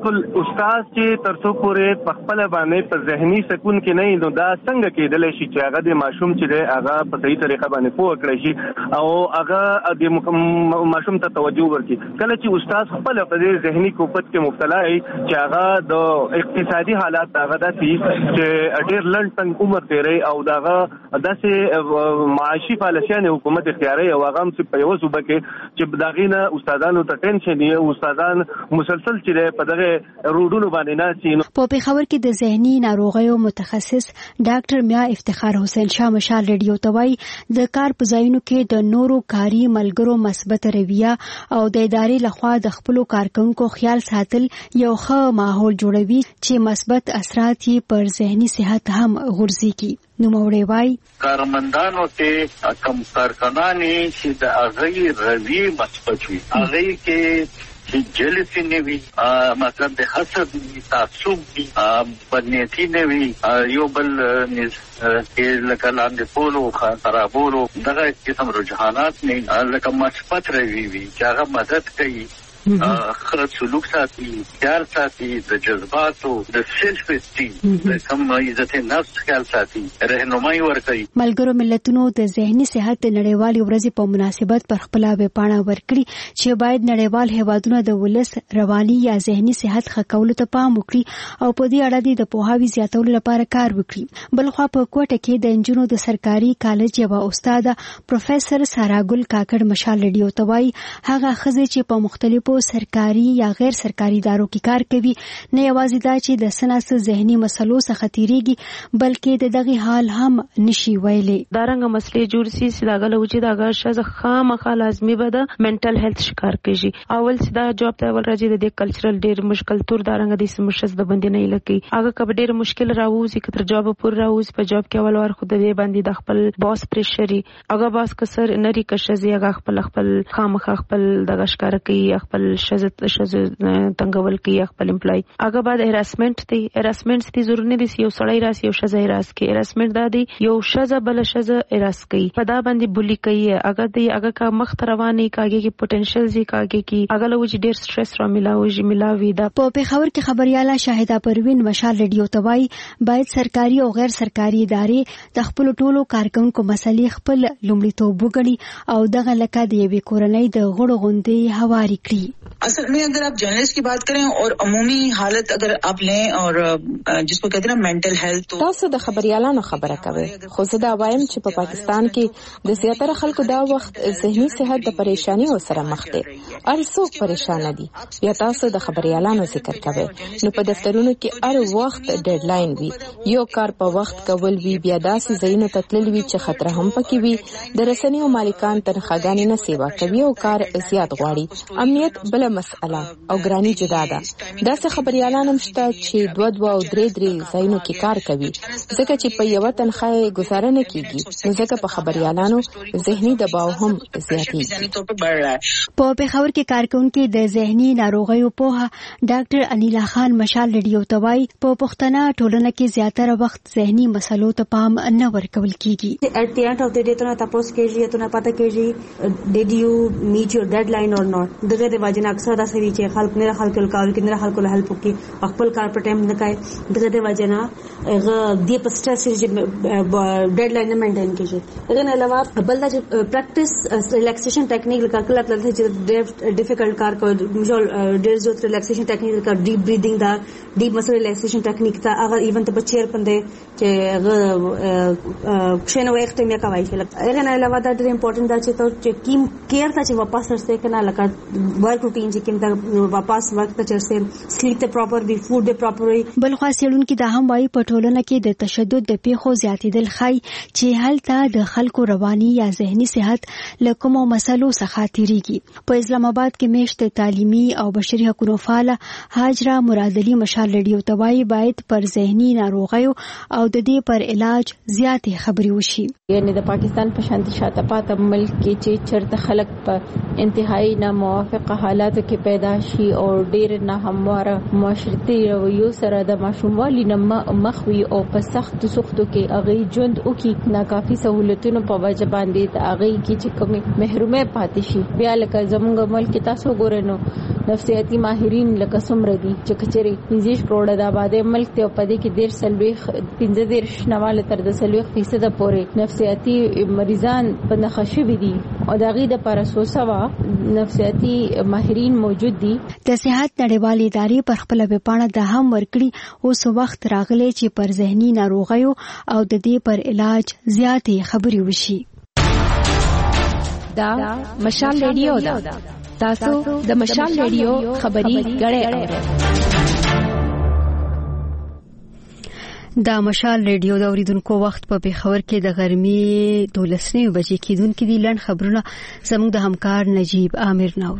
بالکل استاد چې ترڅو پورې په خپل باندې په ذهني سکون کې نه نو دا څنګه کېدلی شي چې هغه د ماشوم چې دی هغه په صحیح طریقه باندې پوه کړی شي او هغه د ماشوم ته توجه ورکړي. کله چې استاد خپل په دې ذهني کوپت کې مبتلا وي چې هغه د اقتصادي حالات هغه داسې چې ډېر لنډ تنګ عمر تیری او دغه داسې معاشي پالیسیانې حکومت اختیاري او هغه هم په یوه صوبه کې چې دغې نه استادانو ته ټینشن یې استادان مسلسل چې دی په دغه روډونو باندې ناست وي. په پېښور کې د ذهني ناروغیو متخصص ډاکټر میا افتخار حسین شاه مشال ریډیو ته وایي د کار په ځایونو کې د نورو کاري ملګرو مثبت رویه او د ادارې لخوا د خپلو کارکونکو خیال ساتل یو ښه ماحول جوړوي چې مثبت اثرات یې پر ذهني صحت هم غورځېږي. نوموړی وایي کارمندانو ته کم کارکنانې چې د هغوی رویې مثبت وي هغوی کې چې جلسي نه وي مطلب د حسد وي تعصب وي بدنیتي نه وي یو بل کې لکه لاندې پولو خرابولو دغه قسم رجحانات نه لکه مثبت روی وي چې هغه مدد کوي خرد سلوک ساتي خیال ساتي د جذباتو د سیلف اسټیم د کم عزت نفس خیال ساتي رهنمایي ورکوي. ملګرو ملتونو د ذهني صحت د نړیوالې ورځې په مناسبت پر خپل ویبپاڼه ورکړي چې باید نړیوال هیوادونه د ولس رواني یا ذهني صحت ښه کولو ته پام وکړي او په دې اړه د پوهاوي زیاتولو لپاره کار وکړي. بلخوا په کوټه کې د انجونو د سرکاري کالج یوه استاده پروفیسر سارا ګل کاکړ مشال ریډیو ته وایي هغه ښځې چې په مختلفو سرکاري یا غیر سرکاري ادارو کې کار کوي نه یوازې دا چې د سناس ذهني مسلو څخه تیریږي بلکې د دغه حال هم نشي ویلي. دا رنګ مسلې جوړ سي چې داغه وجود هغه شزه خامخا لازمي به د منټل هیلث شکار کیږي. اول چې دا جواب ته ول راځي د کلچرل ډیر مشکل تور دا رنګ د سمشز د باندې نه لګي هغه کب ډیر مشکل راوځي کتر جواب پور راوځي په جواب کې اول ور خو د باندې د خپل باس پریشري هغه باس کسر نری کشزي هغه خپل خپل خامخا خپل دغه شکار کوي خپل شزت شز تنګول کوي خپل امپلای هغه بعد هراسمنت دی هراسمنت دي ضروري نه دي یو سړی راسي یو شزه هراس کوي هراسمنت دا دی یو شزه بل شزه هراس کوي په دا باندې بولی کوي هغه دی هغه کا مخ رواني کاږي کی پوتنشل زی کاږي کی هغه لوي ډیر سټرس را ملاوي ملاوي دا. په پېښور کې خبرياله شاهده پروین مشال ریډیو ته وایي باید سرکاري او غیر سرکاري ادارې د خپل ټولو کارکونکو مسلې خپل لومړیتوب وګڼي او دغه لکه د یوې کورنۍ د غړو غونډې هواري کړي. असल में अगर आप जर्नलिस्ट की बात करें और अमूमी हालत अगर आप लें और जिसको कहते हैं ना मेंटल हेल्थ तो تاسو د خبريالانو خبره کوي خو زه دا وایم چې په پاکستان کې د زیاتره خلکو دا وخت ذهني صحت د پریشانی سره مخ دي هر څوک پریشان دي یا تاسو د خبريالانو ذکر کوي نو په دفترونو کې هر وخت ډیډلاین وي یو کار په وخت کول وی بیا داسې ځایونو ته تلل وی چې خطر هم پکې وي د رسنیو مالکان تنخواګانې نه سیوا کوي او کار زیات غواړي امنیت بل مسئله او ګرانی جدا ده داسې خبريالان هم شته چې دوه دوه او درې درې ځایونو کې کار کوي ځکه چې په یو تنخواه گزاره نه کیږي نو ځکه په خبريالانو ذهني دباو هم زیاتېږي. په پېښور کې کارکونکو د ذهني ناروغیو په ډاکټر انیلا خان مشال ریډیو ته وایي په پښتنه ټولنه کې زیاتره وخت ذهني مسلو ته پام نه ورکول کیږي. At the end of the day ته تاسو کېږي ته نه پته کېږي did you meet your deadline or not دغه د واجب اکثر دا سوي چې خلک نه خلک کول کې نه خلکو له هلپ کوي خپل کار په ټایم نه کوي دغه د واجب نه غ دی په سټرس چې ډیډلاین نه مینټین کیږي. دغه نه علاوه بل دا چې پریکټس ریلیکسیشن ټیکنیک لکه کله کله چې ډیفیکلټ کار کوي مجول ډیر زیات ریلیکسیشن ټیکنیک لکه ډیپ بریدینګ دا ډیپ مسل ریلیکسیشن ټیکنیک تا هغه ایون ته بچیر پندې چې غ کښنه وخت مې کوي دغه نه علاوه دا ډیر امپورټنت دا چې ته چې کیم کیر ته چې واپس ورسې کنه لکه ورک روټین چې کوم ته واپس وخت ته چرسه سلیپ ته پراپر وی فود ته پراپر وي. بل خو سیلونکو دا هم وايي په ټولنه کې د تشدد د پیښو زیاتېدل خای چې هلته د خلکو رواني یا ذهني صحت له کومو مسلو څخه تیریږي. په اسلام آباد کې میشت تعلیمي او بشري حقوقو فعال هاجره مرادلی مشال ریډیو ته وايي باید پر ذهني ناروغیو او د دې پر علاج زیاتې خبرې وشي. یعنی د پاکستان په شانتي شاته پاته ملک کې چې چرته خلک په انتهایی ناموافقه حالاتو کې پیدا شي او ډیر نه همواره معاشرتي رویو سره د ماشوموالي نه مخ وي او په سخت سختو کې هغه ژوند او کې ناکافي سہولتونو په وجه باندې هغه کې چې کومه محرومه پاتې شي. بیا لکه زموږ ملک تاسو ګورئ نو نفسیاتي ماهرین لکه څومره دي چې کچري پنځه کروڑه د آبادې ملک ته په دې کې ډیر سلويخ پنځه ډیر نواله تر د سلويخ فیصد پورې نفسیاتي مریضان په نخښوي دي او د غي د پارسو سوا نفسیاتي ماهرین موجود دي. د صحت نړیوالې ادارې پر خپل ویبپاڼه د هم ورکړي اوس وخت راغلی چې پر ذهني ناروغیو او د دې پر علاج زیاتې خبرې وشي. دا مشال ریډیو دا تاسو د مشال ریډیو خبري غړې اورئ. دا مشال ریډیو د اوریدونکو وخت په پیښور کې د غرمې دولسنیو بجې کېدونکې دي. لنډ خبرونه زموږ د همکار نجیب عامر نور.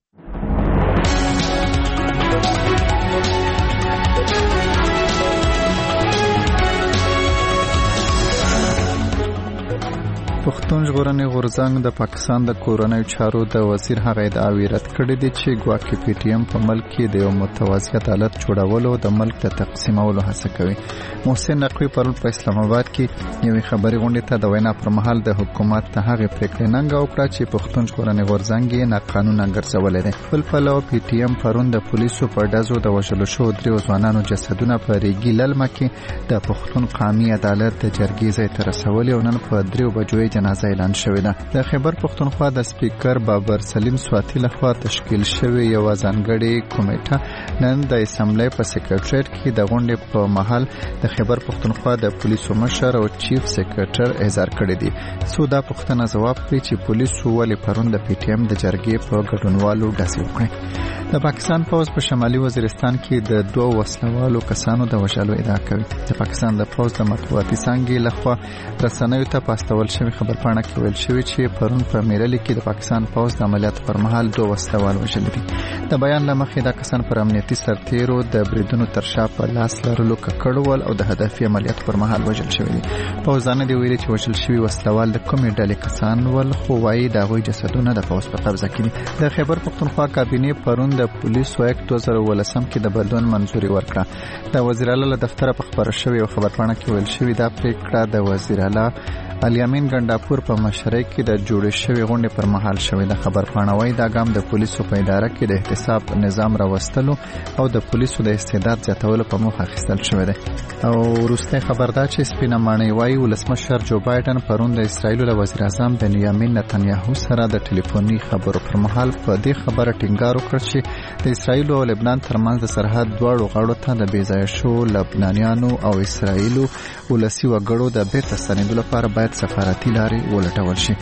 پښتون ژغورنې غورځنګ د پاکستان د کورنیو چارو د وزیر هغه ادعاوې رد کړې دي چې ګواکې پی ټی ایم په ملک کې د یو متوازی عدالت جوړولو د ملک د تقسیمولو هڅه کوي. محسن نقوی پرون په اسلام آباد کې یوې خبري غونډې ته د وینا پر مهال د حکومت ته هغه پریکړه ننګه وکړه چې پښتون ژغورنې غورځنګ یې ناقانونه ګرځولې ده. بل پلو پی ټی ایم پرون د پولیسو په ډزو د وژلو شو درې ځوانانو جسدونه په ریګي للمه کې د پښتون قومي عدالت د جرګې ځای ته رسولي او نن په درې بجو جنازه اعلان شوې ده. د خیبر پښتونخوا د سپیکر بابر سلیم سواتی لخوا تشکیل شوې یو ځانګړې کمیټه نن د اسمبلی په سکرټریټ کې د غونډې په محل د خیبر پښتونخوا د پولیسو مشر او چیف سکرټر اظهار کړی دی. سودا پښتنه جواب کړی چې پولیسو ولې پرون د پی ټی ایم د جرګې په ګډونوالو ډزې وکړې. د پاکستان پوز په شمالي وزیرستان کې د دوه وسلوالو کسانو د وژلو ادعا کوي. د پاکستان د پوز د مطبوعاتي څانګې لخوا رسنیو ته پاستول شوی خبرپاڼه کې ویل شوی چې پرون په میرلي کې د پاکستان پوز د عملیات پر مهال دوه وسلوال وژل دي. د بیان لمخې دا کسان پر امنیتي سرتیرو د بریدونو تر شا په لاس لرلو ککړول او د هدفي عملیات پر مهال وژل شوی دي. پوزانه دی ویلي چې وژل شوی وسلوال د کومې ډلې کسان ول خو وايي د هغوی جسدونه د پوز په قبضه کې دي. د خیبر پښتونخوا کابینه پرون د پولیسو اکټ دوه زره ولسم کې د بدلون منځوري ورکړه. د وزیر اعلی له دفتر په خبره شوی او خبرپاڼه کې ویل شوی دا پریکړه د وزیر اعلی الیامین ګنداپور په مشرۍ کې د جوړې شوی غونډې پر مهال شوی. د خبرپاڼه وايي دا ګام د پولیسو په اداره کې د احتساب نظام راوستلو او د پولیسو د استعداد زیاتولو په موخه اخیستل شوی دی. او وروسته خبردار چې سپینه ماڼۍ وايي ولسمشر جو بایدن پرون د اسرایل له وزیر اعظم بنیامین نتنیاهو سره د ټلیفوني خبرو پر مهال په دې خبره ټینګار وکړ چې د اسرایل او لبنان ترمنځ د سرحد دواړو غاړو ته د بیځایه شو لبنانیانو او اسرایلو ولسی وګړو د بیرته ستنېدو لپاره باید سفارتي لارې ولټول شي.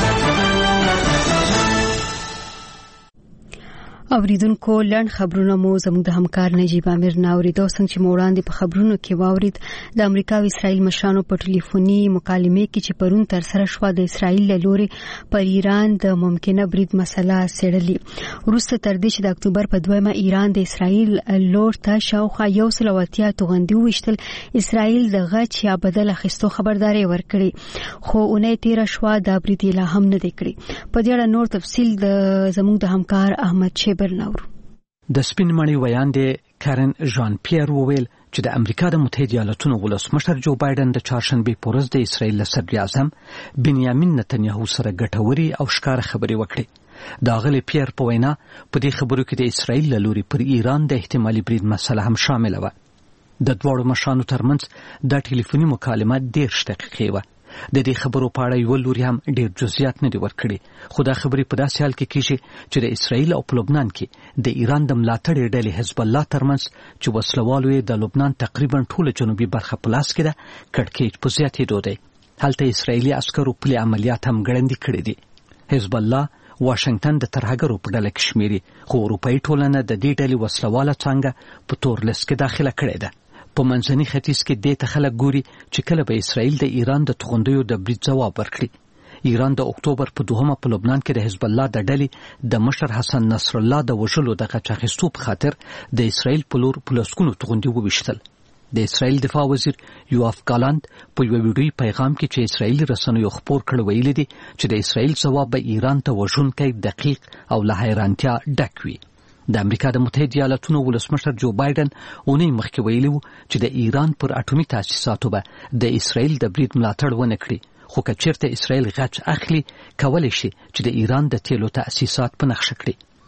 اوریدونکو لړن خبرونه مو زموږ د همکار نجیب عامر ناوریدو څنګه چې موړاندې په خبرونو کې واورید د امریکا او اسرایل مشرانو په ټلیفوني مکالمې کې چې پرون تر سره شو د اسرایل له لوري پر ایران د ممکنه برید مسله څېړلې. وروسته تر دې چې د اکتوبر په دویمه ایران د اسرایل لور ته شاوخوا یو سل او اتیا توغندي وشتل اسرایل د غچ یا بدل اخیستو خبرداري ورکړي خو اونۍ تیر شو د برید لا هم نه دکړي. په دې اړه نور تفصیل د زموږ د همکار احمد شیبر نور. د سپین مړی ویان دی کارن ژان پیر وویل چې د امریکا د متحده ایالاتونو ولسمشر جو بایدن د چهارشنبه په ورځ د اسرایل صدر اعظم بنیامین نتنیاهو سره ګټوري او ښکار خبرې وکړې. د غلی پیر په وینا په دې خبرو کې د اسرایل له لوري پر ایران د احتمالي برید مسله هم شامل و. د دوړو مشرانو ترمنځ د ټلیفوني مکالمه ډېر دقیقې و. د دې خبرو په اړه یو لوري هم ډېر جزئیات نه دي ورکړي خو دا خبرې په داسې حال کې کیږي چې د اسرایل او لبنان کې د ایران د ملاتړ ډلې حزب الله ترمنځ چې وسلوالو یې د لبنان تقریبا ټوله جنوبي برخه په لاس کې ده کړکېچ په زیاتېدو دی. هلته اسرایلي عسکرو پلي عملیات هم ګړندي کړي دي. حزب الله واشنگټن د ترهګرو په ډله کې شمیري خو اروپایي ټولنه د دې ډلې وسلواله څانګه په تور لیست کې داخله کړې ده. په منځني ختیځ کې دې ته خلک ګوري چې کله به اسرائیل د ایران د توغندیو د برید ځواب ورکړي. ایران د اکتوبر په دوهمه په لبنان کې د حزب الله د ډلې د مشر حسن نصر الله د وژلو د غچ اخیستو په خاطر د اسرائیل په لور په لسګونو توغندي وویشتل. د اسرائیل دفاع وزیر یوآف ګالانت په یو ویډیوي پیغام کې چې اسرائیلي رسنیو خبر کړی ویلي دي چې د اسرائیل ځواب به ایران ته وژونکی دقیق او له حیرانتیا ډک وي. د امریکا د متحده ایالاتونو ولسمشر جو بایدن اونۍ مخکې ویلي وو چې د ایران پر اټومي تاسیساتو به د اسرائیل د برید ملاتړ ونه کړي خو که چیرته اسرائیل غچ اخلي کولی شي چې د ایران د تیلو تاسیسات په نښه کړي.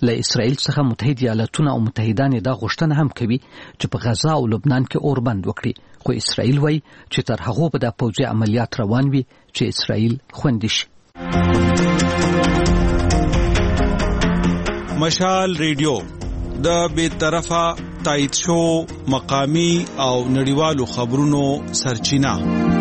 له اسرائیل څخه متحده ایالاتونه او متحدان دا غوښتنه هم کوي چې په غزا او لبنان کې اور بند وکړي، خو اسرائیل وایي چې تر هغه به د پوځي عملیات روان وي چې اسرائیل خوندي شي. مشال ریډیو د بې طرفه تایید شو مقامی او نړیوالو خبرونو سرچینه.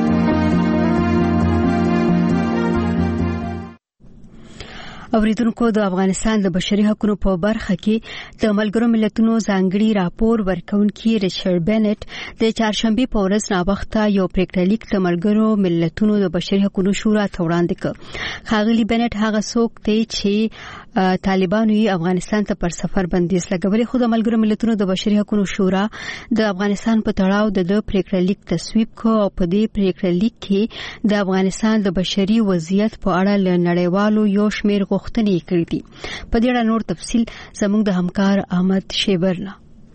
اوریدونکو، د افغانستان د بشري حقوقو په برخه کې د ملګرو ملتونو ځانګړي راپور ورکونکي ریچارډ بنټ د چهارشنبه په ورځ ناوخته یو پریکړه لیک د ملګرو ملتونو د بشري حقوقو شورا ته وړاندې کړ. ښاغلي بنټ هغه څوک دی چې طالبانو یې افغانستان ته پر سفر بندیز لګولې، خو د ملګرو ملتونو د بشري حقوقو شورا د افغانستان په تړاو د پریکړه لیک تصویب کړ او په دې پریکړه لیک کې د افغانستان د بشري وضعیت په اړه له نړیوالو یو شمېر غوښتنې کړې دي. په دې اړه نور تفصیل زموږ د همکار احمد شیبرنا.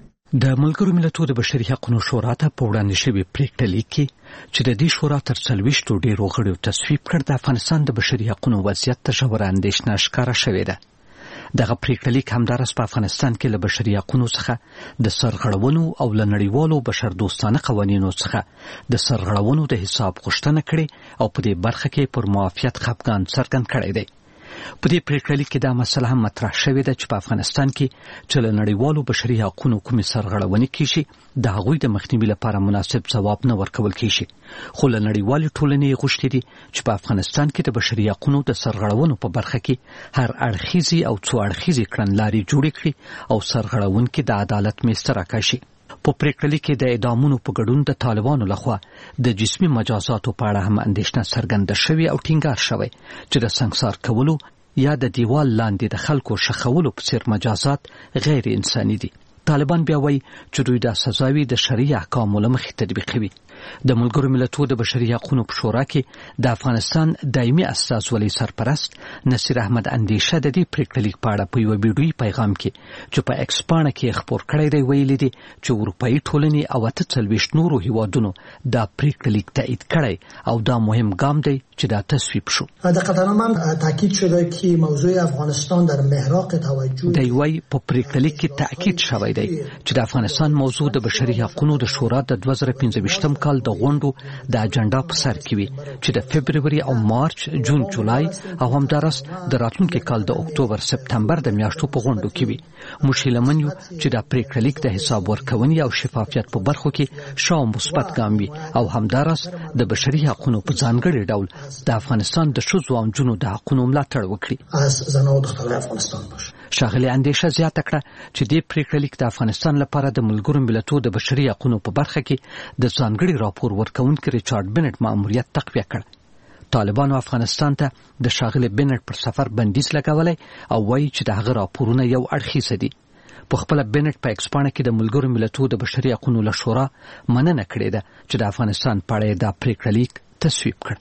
د ملګرو ملتونو د بشري حقوقو شورا ته په وړاندې شوی پریکړه لیک کې چې د دې شورا تر څلوېښتو ډېرو غړو تصویب کړ، د افغانستان د بشري حقوقو وضعیت ته ژوره اندېښنه ښکاره شوې ده. دغه پریکړه لیک همدارس په افغانستان کې له بشري حقوقو څخه د سرغړونو او له نړیوالو بشردوستانه قوانینو څخه د سرغړونو د حساب غوښتنه کړې او په دې برخه کې پر معافیت خپګان څرګند کړی دی. په دې پریکړه لیک کې دا مسله هم مطرح شوې ده چې په افغانستان کې چې له نړیوالو بشري حقوقو کومې سرغړونې کیږي د هغوی د مخنیوي لپاره مناسب ځواب نه ورکول کیږي، خو له نړیوالې ټولنې غوښتي دي چې په افغانستان کې د بشري حقوقو د سرغړونو په برخه کې هر اړخیزي او څو اړخیزي کړنلارې جوړې کړي او سرغړونکي د عدالت میسته راکشي. په پریکړه لیک کې د اعدامونو په ګډون د طالبانو لخوا د جسمي مجازاتو په اړه هم اندېښنه څرګنده شوې او ټینګار شوی چې د سنګسار کولو یا د دیوال لاندې د خلکو شخولو په څیر مجازات غیر انساني دي. طالبان بیا وایي چې دوی دا سزاوي د شرعي احکامو له مخې تطبیقوي. د ملګرو ملتونو د بشري حقوقو په شورا کې د افغانستان دایمي استازولۍ سرپرست نصیر احمد اندیشه د دې پریکړې لیک په اړه په یو ویډیويي پیغام کې چې په ایکس پاڼه کې خپور کړی دی ویلي دي چې اروپایي ټولنې او اته څلوېښت نورو هیوادونو دا پریکړه لیک تایید کړی او دا مهم ګام دی چې دا تصویب شو. در قطعنامه تاکید شده که موضوع افغانستان در محراق توجه دی وایي په پریکړه لیک کې تاکید شوی دی چې د افغانستان موضوع د بشري حقوقو د شورا د دوه زره پنځه ویشتم کال د غونډو د اجنډا په سر کې وي چې د فبرवरी او مارچ، جون، جولای او همدارس د راتلونکي کال د اکتوبر سپتمبر د میاشتو په غونډو کې وي. موږ هیله یو چې دا پریکړه لیک د حساب ورکونې او شفافیت په برخو کې شاو مثبت ګام وي او همدارس د بشري حقوقو په ځانګړي ډول د افغانستان د ښځو او نجونو د حقوقو ملاتړ وکړي. از زنان و دختران افغانستان باشه. ښاغلي اندیشه زیاته کړه چې دې پریکړه لیک د افغانستان لپاره د ملګرو ملتونو د بشري حقوقو په برخه کې د ځانګړي راپور ورکونکي ریچارډ بنټ ماموریت تقویه کړ. طالبانو افغانستان ته د ښاغلي بنټ پر سفر بندیز لګولی او وایي چې د هغه راپورونه یو اړخیزه دي. په خپل بنټ په ایکس پاڼه کې د ملګرو ملتونو د بشري حقوقو له شورا مننه کړې ده چې د افغانستان په اړه دا پریکړه لیک تصویب کړ.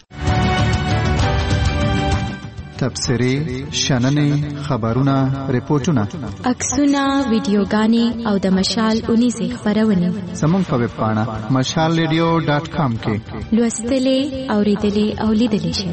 تبصرې، شننې، خبرونه، ریپورتونه، عکسونه، ویډیوګانې او د مشال اونیزې خبرونه زموږ په ویب پاڼه مشال ریډیو ډاټ کام کې لوستلې، اوریدلې او لیدلې شئ.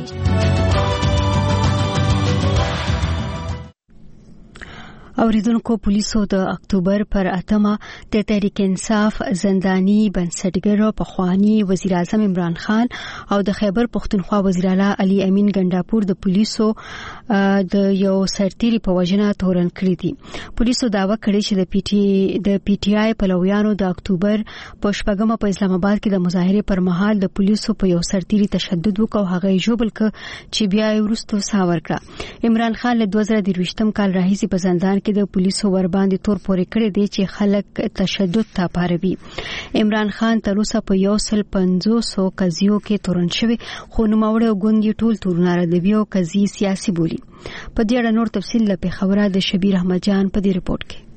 اوریدونکو، پولیسو د اکتوبر پر اتمه د تحریک انصاف زندانی بنسټګر پخوانی وزیر اعظم عمران خان او د خیبر پختونخوا وزیر اعلی علي امین ګنڈاپور د پولیسو د یو سرتیری په وجنه تورن کړی دي. پولیسو داوا کړی چې د پی ټی د پی ټی آی پلویانو د اکتوبر په شپږمه په اسلام آباد کې د مظاهره پر مهال د پولیسو په یو سرتیری تشدد وکاو، هغه جوبل ک چې بیا ورستو ساور کړ. عمران خان له دوه زره درویشتم کال راهیسې په زندان کې د پولیسو ور باندې تور پورې کړی دی چې خلک تشدد ته پاروي. عمران خان تر اوسه په یو سل پنځوس قضیو کې تورن شوی، خو نوموړی ګوند یې ټول تورونه ردوي او قضیې سیاسي بولي. په دې اړه نور تفصیل له پیښوره د شبیر احمد جان په دې رپورت کې.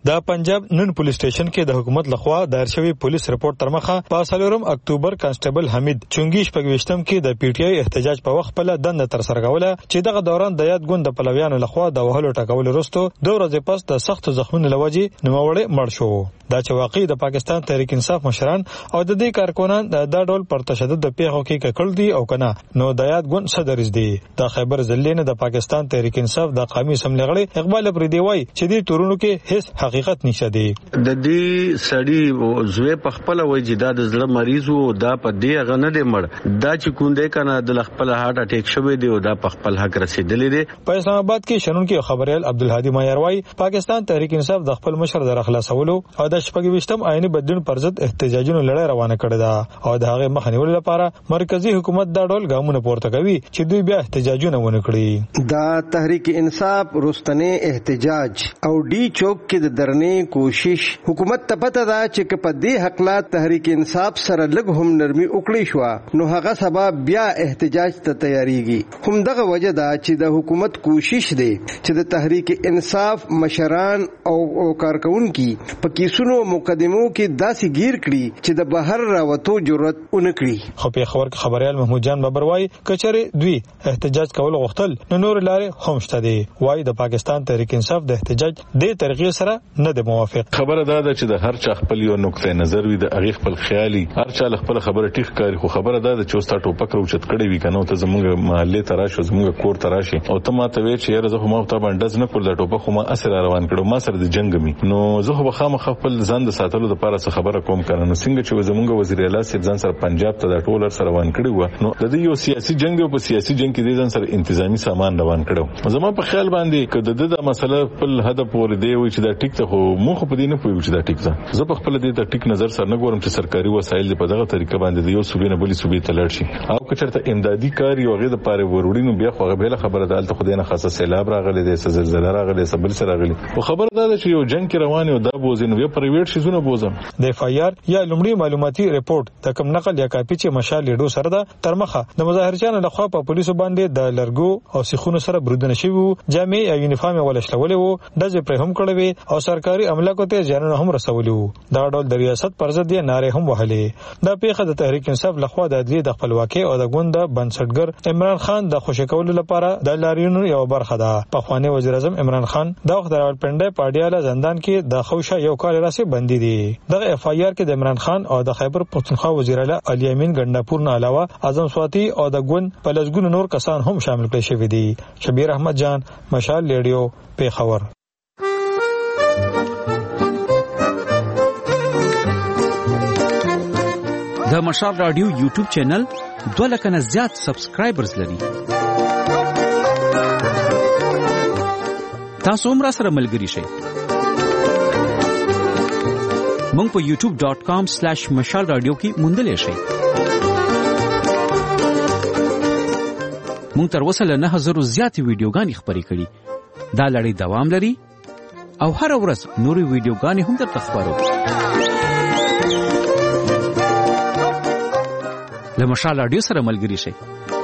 د پنجاب نن پولیس سټیشن کې د حکومت لخوا دایر شوی پولیس رپورت تر مخه په څلورم اکتوبر کانسټیبل حمید چونګی شپږویشتم کې د پی ټ آی احتجاج په وخت په دنده تر سره کوله چې دغه دوران د یاد ګوند د پلویانو لخوا د وهلو ټکول وروسته دوه ورځې پس د سخت زخمونو لوجي نوموړی مړ شو. دا چې واقعي د پاکستان تحریک انصاف مشران او د دې کارکونان د ډول پر تشدد د پیښو کې ککړ دي او کنه نو د یاد ګوند صدر دي. د خیبر ضلع د پاکستان تحریک انصاف د قومي اسمبلی غړي اقبال پردي وای چې دې تورونو کې هیڅ حقیقت نشته دی. د دې سړی زوی په خپل وای چې دا د زړه مریض وو دا په دې غنه دی مړ دا چې کوندې کنه د خپل هارت اٹیک شوی دی او دا په خپل حق رسیدلې دی. په اسلام آباد کې شنونکو خبريال عبدالهادي مایروي پاکستان تحریک انصاف د خپل مشر در خلاصولو او د شپږویشتم آئینی بدلون پر ضد احتجاجونو لړۍ روانه کړې ده او د هغه مخ نیولو لپاره مرکزی حکومت دا ډول ګامونه پورته کوي چې دوی بیا احتجاجونه ونه کړي. دا تحریک انصاف رستنه احتجاج او ډی چوک کې د درنې کوشش حکومت ته پته ده چې په دې حقلات تحریک انصاف سره لږ هم نرمي وکړي شو نو هغه سبب بیا احتجاج ته تیاریږي. هم دغه وجه ده چې د حکومت کوشش دی چې د تحریک انصاف مشران او کارکونکو په کیسونو مقدمو کې داسې گیر کړي چې د بهر راوتو جرأت ونکړي. خو په خبر خبريال محمود جان ببروي کچره دوی احتجاج کول غوښتل نو نور لارې هم شته دي. وای د پاکستان تحریک انصاف د احتجاج د طریقې سره نه دی موافق. خبره دا ده چې د هر چا خپل یو نقطه نظر وي د هغه خپل خیالي هر چا خپل خبره ټیک کاری خو خبره دا ده چې اوستا ټوپک روچت کړي وي کنه ته زموږ محله ته راشي زموږ کور ته راشي او ته ماته وی چې یاره زه هم ته باندې نه کول د ټوپک خو ما اثر روان کړو ما سره د جنگ می نو زه خو بخامه خپل ځان د ساتلو لپاره څه خبره کوم کنه نو څنګه چې زموږ وزیر اعلی سیب ځان سره پنجاب ته د ټولر سره روان کړي و نو د دې یو سیاسي جنگ په سیاسي جنگ کې د ځان سره انتظامی سامان روان کړو. زما په خیال باندې کده د د مسله خپل هدف ور دی وي چې دا ټیک ته خو مو خو په دې نه پوي چې دا ټیک ده. زه په خپل دې ته ټیک نظر سره نه ګورم چې سرکاري وسایل په دغه طریقه باندې یو صوبې نه بلی صوبې ته لړ شي او کچرته امدادي کار یو غي د پاره وروړینو بیا خو غبهله خبره ده ته خدای نه خاصه سیلاب راغلی دی زلزلہ راغلی سبل سره راغلی خو خبره ده چې یو جنگ کې روان یو دا بوزینو یو پرایویټ شیزونه بوزم. د اف آی آر یا لومړی معلوماتي ریپورت د کوم نقل یا کاپی چې مشال لیډو سره ده تر مخه د مظاهرچیانو لخوا په پولیسو باندې د لرګو او سیخونو سره برودنه شوی جامع یا یونیفارم ولشلولې وو د پر هم کړوي او سرکاري املاکو ته ځانونه هم رسولي وو. دا ډول د ریاست پر ضد یې ناره هم وهلې. دا پیښه د تحریک انصاف لخوا د عدلیې د خپلواکۍ او د ګوند بنسټګر عمران خان د خوشکولو لپاره د لاریونو یو برخه ده. پخوانی وزیر اعظم عمران خان د وخت د راولپنډي پاډیاله زندان کې د خوشا یو کال راسي بندي دي. دغه اف آی آر کې د عمران خان او د خیبر پختونخوا وزیر اعلی علي امین ګنداپور نه علاوه اعظم سواتی او د ګوند په لږ نور کسان هم شامل کړي شوی دي. شبیر احمد جان مشال ریډیو پیښور. د مشال رادیو یوټیوب چینل دوه لک نه زیات سبسکرایبرز لري. تاسو هم را سره ملګری شئ. مونږ په یوټیوب ډاٹ کام سلیش مشال رادیو کې موندلی شئ. مونږ تر اوسه له نه هزارو زیاتې ویډیوګانې خپرې کړي. دا لړۍ دوام لري او هر ورځ نورې ویډیوګانې هم درته خپرو. له مشال رادیو سره ملګری شئ.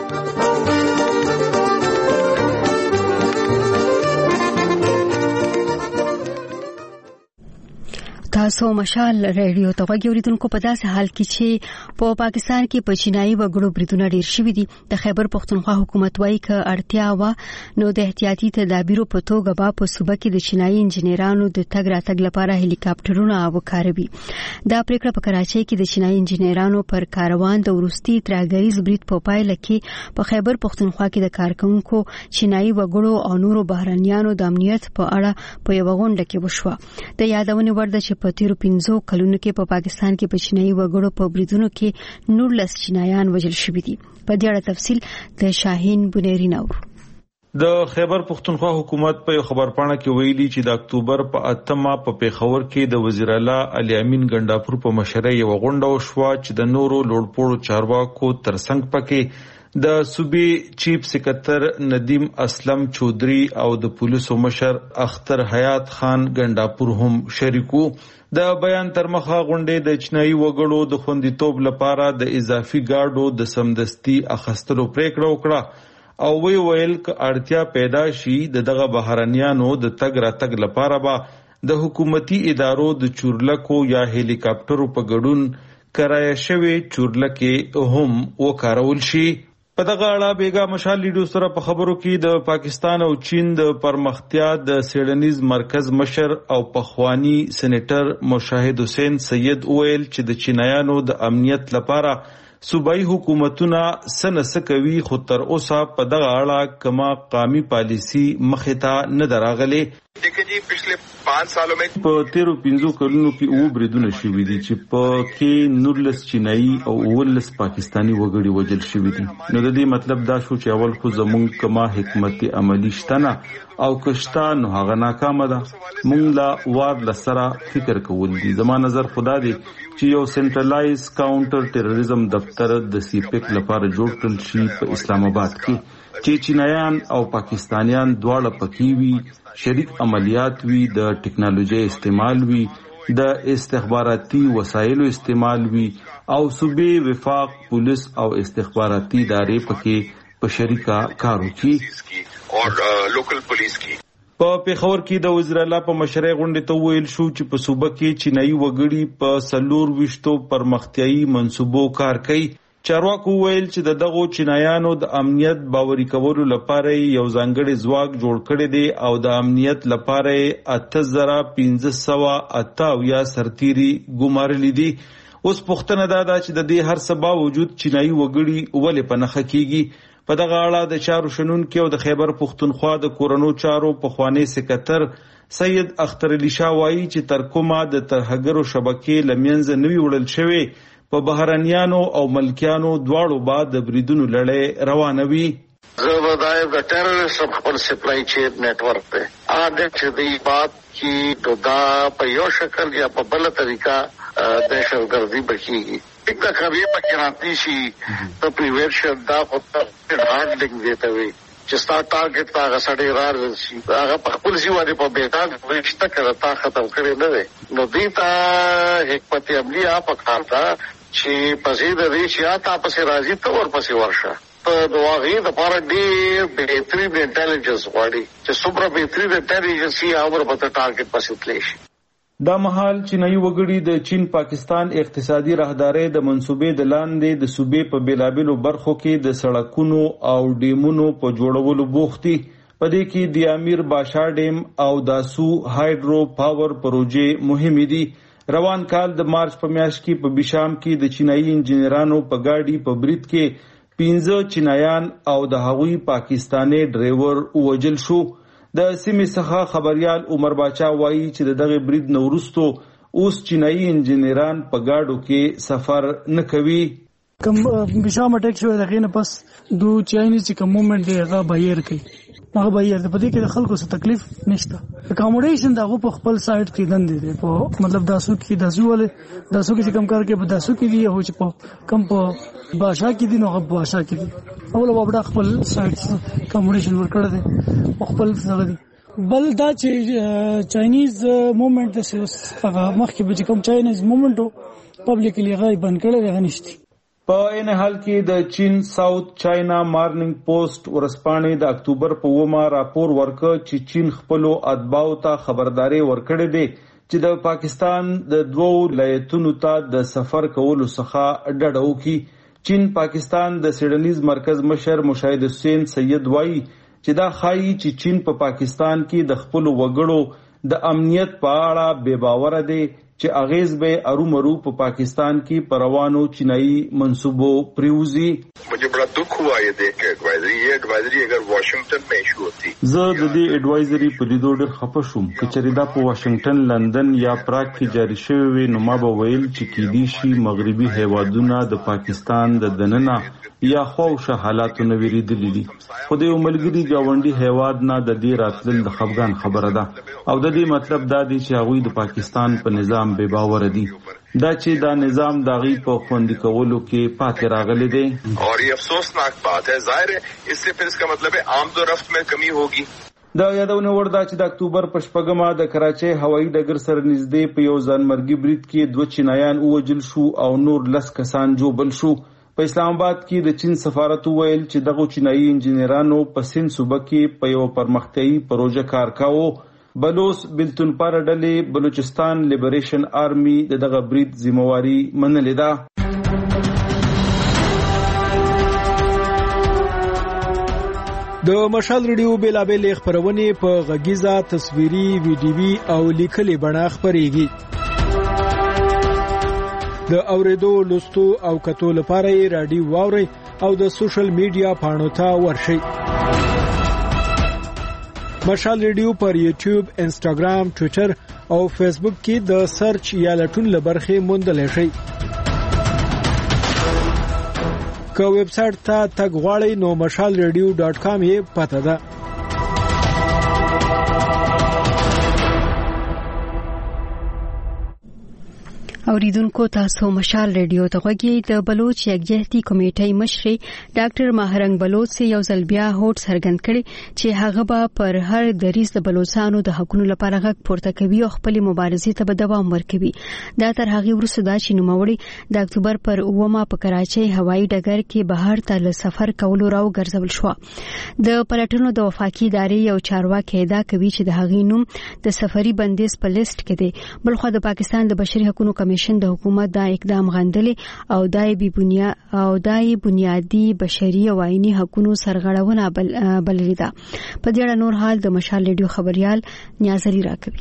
تاسو مشال ریډیو ته غوږی اوریدونکو په داسې حال کې چې په پا پاکستان کې په چینایي وګړو بریدونه ډیر شوي دي. د خیبر پختونخوا حکومت وایي ک اړتیا و نو د احتیاطي تدابیرو په توګه به په صوبه کې د چینایي انجنیرانو د تګ راتګ لپاره هلیکاپټرونه وکاروي. دا پریکړه په کراچۍ کې د چینایي انجنیرانو پر کاروان د ورستي ترهګریز برید په پایله کې په خیبر پختونخوا کې د کارکونکو چینایي وګړو او نورو بهرنیانو د امنیت په اړه په یو غونډه کې وشوه. د یادونه ورده چې په تیرو پنځو کلونو کې په پاکستان کې په چینایي وګړو په بریدونو کې نورلس چینایان وژل شوي دي. په دې اړه تفصیل د شاهین بنيري نور. د خیبر پختونخوا حکومت په خبرپاڼه کې ویلي چې د اکتوبر په اتمه په پیښور کې د وزیر اعلی علي امین ګنداپور په مشرۍ یو غونډه وشوه چې د نورو لوړپوړو چارواکو ترڅنګ پکې د صوبې چیف سکرټر ندیم اسلم چودري او د پولیسو مشر اختر حیات خان ګنداپور هم شریکو. د بیان تر مخه غونډې د چینایي وګړو د خوندیتوب لپاره د اضافي ګاډو د سمدستي اخستلو پریکړه وکړه او وی ویل ک اړتیا پیدا شي د دغه بهرنیانو د تګ راتګ لپاره به د حکومتي ادارو د چورلکو یا هلیکاپټرو په ګډون کرایه شوی چورلکې هم وکارول شي. په دغه اړه بیګا مشال لیډو سره په خبرو کې د پاکستان او چین د پرمختیا د سیډنیز مرکز مشر او پخوانی سېنیټر مشاهد حسین سید وویل چې د چینایانو د امنیت لپاره صوبایي حکومتونه سنس کوي خو تر اوسه په دغه اړه کما قومي پالیسی مخې ته نه دراغلي. په تیرو پنځو کلونو کې اوه بریدونه شوي دي چې په کې نورلس چینایي او اوولس پاکستانی وګړي وژل شوي دي. نو د دې مطلب دا شو چې اول خو زمونږ کما حکمت عملی شته نه او کشتا نو هغه ناکامه ده. مونږ لا وار لسره فکر کول دي. زما نظر خدا دی چې یو سنټرلایز کاونټر ټیرریزم دفتر د سی پیک لپاره جوړ کړل شي په اسلام آباد کې چې چینایان او پاکستانیان دواړه پکې وي، شریک عملیات وي، د ټکنالوژي استعمال وي، د استخباراتي وسایلو استعمال وي او صوبې وفاق پولیس او استخباراتي ادارې پکې په شریکا کار وکړي او لوکل پولیس کی. په پیښور کې د وزیر اعلی په مشرۍ غونډې ته ویل شو چې په صوبه کې چینایي وګړي په سلور وشتو پرمختیایي منصوبو کار کوي. چارواکو ویل چې د دغو چینایانو د امنیت باوري کولو لپاره یو ځانګړی ځواک جوړ کړی دی او د امنیت لپاره اته زره پنځه سوه اته اویا سرتیري ګمارلي دي. اوس پوښتنه دا ده چې د دې هر څه باوجود چینایي وګړي ولې په نښه کیږي. په دغه اړه د چارو شنونکي او د خیبر پښتونخوا د کورنو چارو پخوانی سکرټر سید اختر علي شاه وایي چې تر کومه د ترهګرو شبکې له منځه نه وي وړل شوې په بهرنیانو او ملکیانو دواړو بعد د بریدونو لړۍ روانه وي. زه دا د ټیرریسټ خپل سپلای چین نیټورک دی ا د چې دی بات کی دا په یو شکل یا په بل طریقه دهشتګردي بچیږي. یک دا کوي په کرانتی شي په پریورشن دا خو ته هارد لینک دیته وي چې ستا ټارګټ تا غسړې رار شي هغه په خپل ځای باندې په بیتان وشته کړه تا ختم کړی نه دی. نو دیتا حکمت عملی اپ کارتا چې پسې د دې چې تا پسې راځي ته ور پسې ورشه په دواغي د پاره ډېر بهترین انټيليجنس غواړي چې څومره بهترین انټيليجنس یې اور په ټارګټ پسې تللی شي. دا مهال چینایي وګړي د چین پاکستان اقتصادي راهدارۍ د منصوبې د لاندې د صوبې په بیلابیلو برخو کې د سړکونو او ډیمونو په جوړولو بوخت دي. په دې کې د امیر باشا ډیم او داسو هایډرو پاور پروژې مهمې دي. روان کال د مارچ په میاشت کې په بشام کې د چینایي انجنیرانو په گاډي په برید کې پنځه چینایان او د هغوی پاکستاني ډرایور وژل شو. د سیمې څخه خبريال عمر باچا وایي چې د دغه برید نه وروسته اوس چینایي انجنیران په گاډو کې سفر نه کوي. کوم بشام اٹیک شو دغه نه پس دو چایني چې کوم مومنت دی هغه بهیر کوي هغه بهیر د پدې کې د خلکو څه تکلیف نشته. اکاموډیشن دغه په خپل سایت کې دند دي په مطلب داسو کې داسو ولې داسو کې کم کار کې په داسو کې دی او چې په کم په باشا کې دي نو هغه باشا کې دي اول په خپل سایت اکاموډیشن ورکړه دي خپل څنګه دي. بل دا چې چاینیز موومېنټ د هغه مخکې به کوم چاینیز موومېنټ پبلکلی غای بند کړل هغه نشته. په ان حال کې د چین ساوث چاینا مارننګ پوسټ ورسپانې د اکتوبر په ومه راپور ورکړ چې چین خپل اتباعو ته خبرداري ورکړې ده چې د پاکستان د دوو ولایتونو ته د سفر کولو څخه ډډه وکړي. چین پاکستان د سیډنیز مرکز مشر مشاهد حسین سید وایي چې دا ښایي چې چین په پاکستان کې د خپل وګړو د امنیت په اړه بے باور دی چې اغیز به ارومرو په پاکستان کې پروانو چینایي منصوبو پریوزی. مجھے بڑا دکھ ہوا یہ دیکھ کے ایڈوائزری یہ ایڈوائزری اگر واشنگٹن میں ایشو ہوتی زه د دې ایڈوایزری په لیدو ډېر خپه شوم. که چېرې دا په واشنگټن لندن یا پراګ کې جاری شوی وي نو ما به ویل چې کیدی شي مغربي هیوادونه د پاکستان د دننه یا خوښه حالاتو نه ویریدلې دي. خو د یو ملګري گاونډي هیواد نه د دې راتلل د خفګان خبره ده او د دې مطلب دا دی چې هغوی د پاکستان په نظام بے باور دي. دا چې دا نظام داغي په خوندي کولو کې پاتې راغلي دي اور یہ افسوسناک بات ہے. ظاہر ہے اس سے پھر اس کا مطلب ہے آمد و رفت میں کمی ہوگی. دا یادونه وردا چې د اکتوبر په شپږمه د کراچۍ هوایي ډګر سره نږدې په یو ځانمرګي برید کې دوه چینایان ووژل شو او نور لس کسان جوبل شو. په اسلام آباد کې د چین سفارت ویل چې دغه چینایي انجنیرانو په سین صوبه کې په یو پرمختیایي پروژه کار کاوه. بلوچ بلتونپاره ډلې بلوچستان لیبریشن آرمي د دغه برید ذمہواری منلې ده. د مشال ریډیو بیلابېل خبرونه په غږیزه تصویري ویډیوي او لیکلي بڼه خبريږي. د اوریدو لوستو او کتو لپاره یې رادیو واوري او د سوشل میډیا پاڼو ته ورشئ. مشال ریډیو پر یوټیوب، انسټاګرام، ټوئیټر او فیسبوک کې د سرچ یا لټون لبرخې موندلی شئ. که ویب سټ ته تګ غواړئ نو مشال ریډیو ډاټ کام یې پته ده. اوریدونکو تاسو مشال ریډیو ته غوږی. د بلوچ یکجهتي کمیټې مشر ډاکټر ماهرنګ بلوچ سي یو ځل بیا هوټ سرګند کړي چې هغه به پر هر دریځ د بلوچستانو د حقوقو لپاره غږ پورته کوي او خپل مبارزې ته به دوام ورکوي. دا تر هغه وروسته دا چې نوموړي د اکتوبر پر اومه په کراچۍ هوایي ډګر کې بهر ته سفر کولو راو ګرځول شو. د پلټنو د وفاقي ادارې یو چارواکي ادعا کوي چې د هغې نوم د سفري بندیز په لیست کې دی. بلخو د پاکستان د بشري حقوقو کمیشن د حکومت دا اقدام غندلې او دای بي بنیاد او دای بنیادی بشري او آئینی حقوقو سرغړونه بللې ده. په دې اړه نور حال د مشال ریډیو خبريال نیازري راکوي.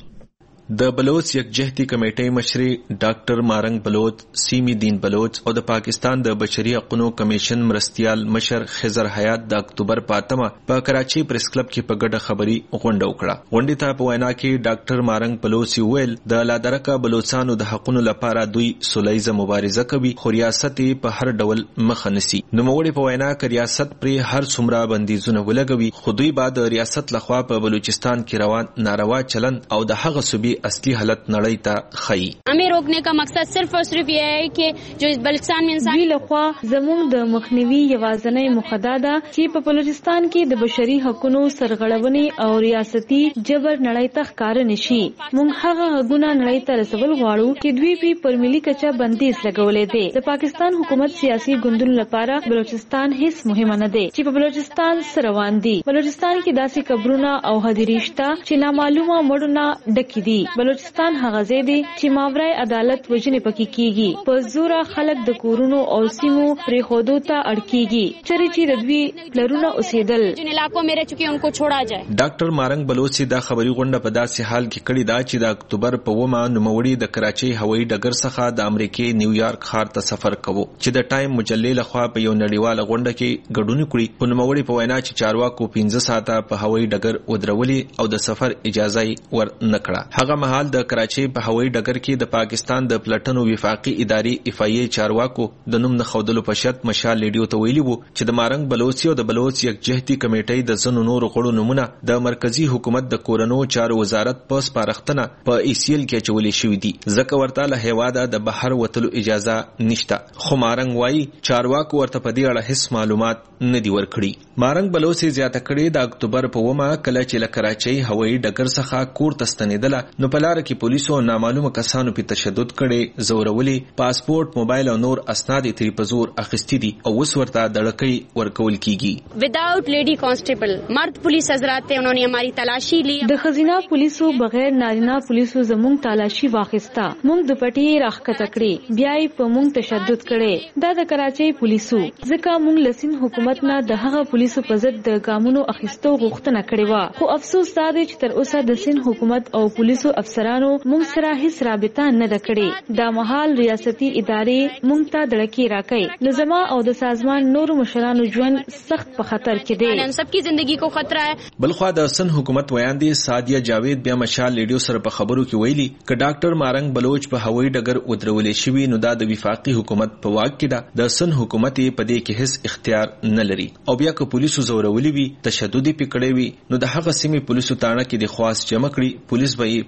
د بلوچ یکجهتي کمیټې مشر ډاکټر مارنګ بلوچ، سیمی دین بلوچ او د پاکستان د بشري حقوقو کمیشن مرستيال مشر خضر حیات د اکتوبر پاتمه په کراچي پریس کلب کې په ګډه خبري غونډه وکړه. غونډې ته په وینا کې ډاکټر مارنګ بلوچ ویل د لادرکه بلوچستانو د حقوقو لپاره دوی سولهیزه مبارزه کوي خو ریاست په هر ډول مخ نسی. نو موږ په وینا کې ریاست پر هر څومره بندیزونه ولګوي خو دوی بعد ریاست لخوا په بلوچستان کې روان ناروا چلن او د هغه صوبې اصلي حالت نړۍ ته خي. हमें रोकने का मकसद सिर्फ और सिर्फ ये है कि जो इस बलूचिस्तान में इंसान لخوا زموږ د مخنیوي یوازنۍ مخدا ده چې په بلوچستان کې د بشري حقوقو سرغړونې او ریاستي جبر نړۍ ته ښکار نشي. موږ هغه حقونه نړۍ ته رسول غواړو چې دوی په پر ملي کچه بندیز لګولې دي. د پاکستان حکومت سیاسي ګوندونو لپاره بلوچستان هیڅ مهم نه دی چې په بلوچستان سره روان دي. بلوچستان کې داسې قبرونه او حاضریشته چې نامعلومه مړونه ډکې دي. بلوچستان هغه ځای دی چې ماورای عدالت وجنې پکې کیږي. په زوره خلک د کورونو او سیمو پرې خودو ته اړکیږي چرې چې د دوی لرونه اوسېدل جن علاقوں میں رہ چکے ان کو چھوڑا جائے. ډاکټر مارنګ بلوچ دا خبري غونډه په داسې حال کې کړې ده چې د اکتوبر په ومه نوموړي د کراچۍ هوایي ډګر څخه د امریکای نیویارک ښار ته سفر کوي چې د ټایم مجلې لخوا په یو نړیواله غونډه کې ګډون کړي. په نوموړي په وینا چې چارواکو پنځه ساعته په هوایي ډګر ودرولې او د سفر اجازه یې ور نکړه. هغه مهال د کراچۍ په هوایي ډګر کې د پاکستان د پلټنو وفاقي ادارې اف ای ای چارواکو د نوم نه خودلو په شرط مشال ریډیو ته ویلي وو چې د مارنګ بلوچ او د بلوچ یکجهتي کمیټې د زنو نور غړو نمونه د مرکزی حکومت د کورونو چارو وزارت په سپارښتنه په ای سی ال کې چولې شوې دي ځکه ورته له هیواده د بهر وتلو اجازه نشته. خو مارنګ وايي چارواکو ورته په دې اړه هیڅ معلومات نه دی ورکړي. مارنګ بلوچ زیاته کړي د اکتوبر په ومه کله چې له کراچۍ هوایي ډګر څخه کور ته ستنېدله نو په لار کې پولیسو نامعلومه کسانو په تشدد کړي، زورولي، پاسپورت، موبایل او نور اسناد یې تری په زور اخیستي دي او اوس ورته دړکې ورکول کیږي. وداؤٹ لیڈی کانسټیبل مرد پولیس حضرات ته انہوں نے ہماری تلاشی لی. د خزینه پولیسو بغیر نارینه پولیسو زموږ تلاشی واخیستا. موږ د پټي راخکته کړي بیا یې په موږ تشدد کړي. دا د کراچۍ پولیسو ځکه موږ لسین حکومت نه د هغه پولیسو په ضد د ګامونو اخیستو غوښتنه کړې و. خو افسوس دا دی چې تر اوسه د سین حکومت او پولیسو افسرانو موږ سره هیڅ رابطه نه ده کړې. دا مهال ریاستي ادارې موږ ته دړکې راکړي. لزما او د سازمان نورو مشرانو ژوند سخت په خطر کې دی. ان سب کی زندگی کو خطرہ ہے. بلخوا د سن حکومت ویاندې سادیه جاوید بیا مشال ریډیو سره په خبرو کې ویلي ک ډاکټر مارنګ بلوچ په هوایي ډګر ودرولې شوی نو دا د وفاقي حکومت په واک کې ده. د سن حکومت په دې کې هیڅ اختیار نه لري او بیا که پولیسو زورولي وي تشدد پکړې وي نو د هغه سیمې پولیسو تانه کې د خواص جمع کړي پولیس به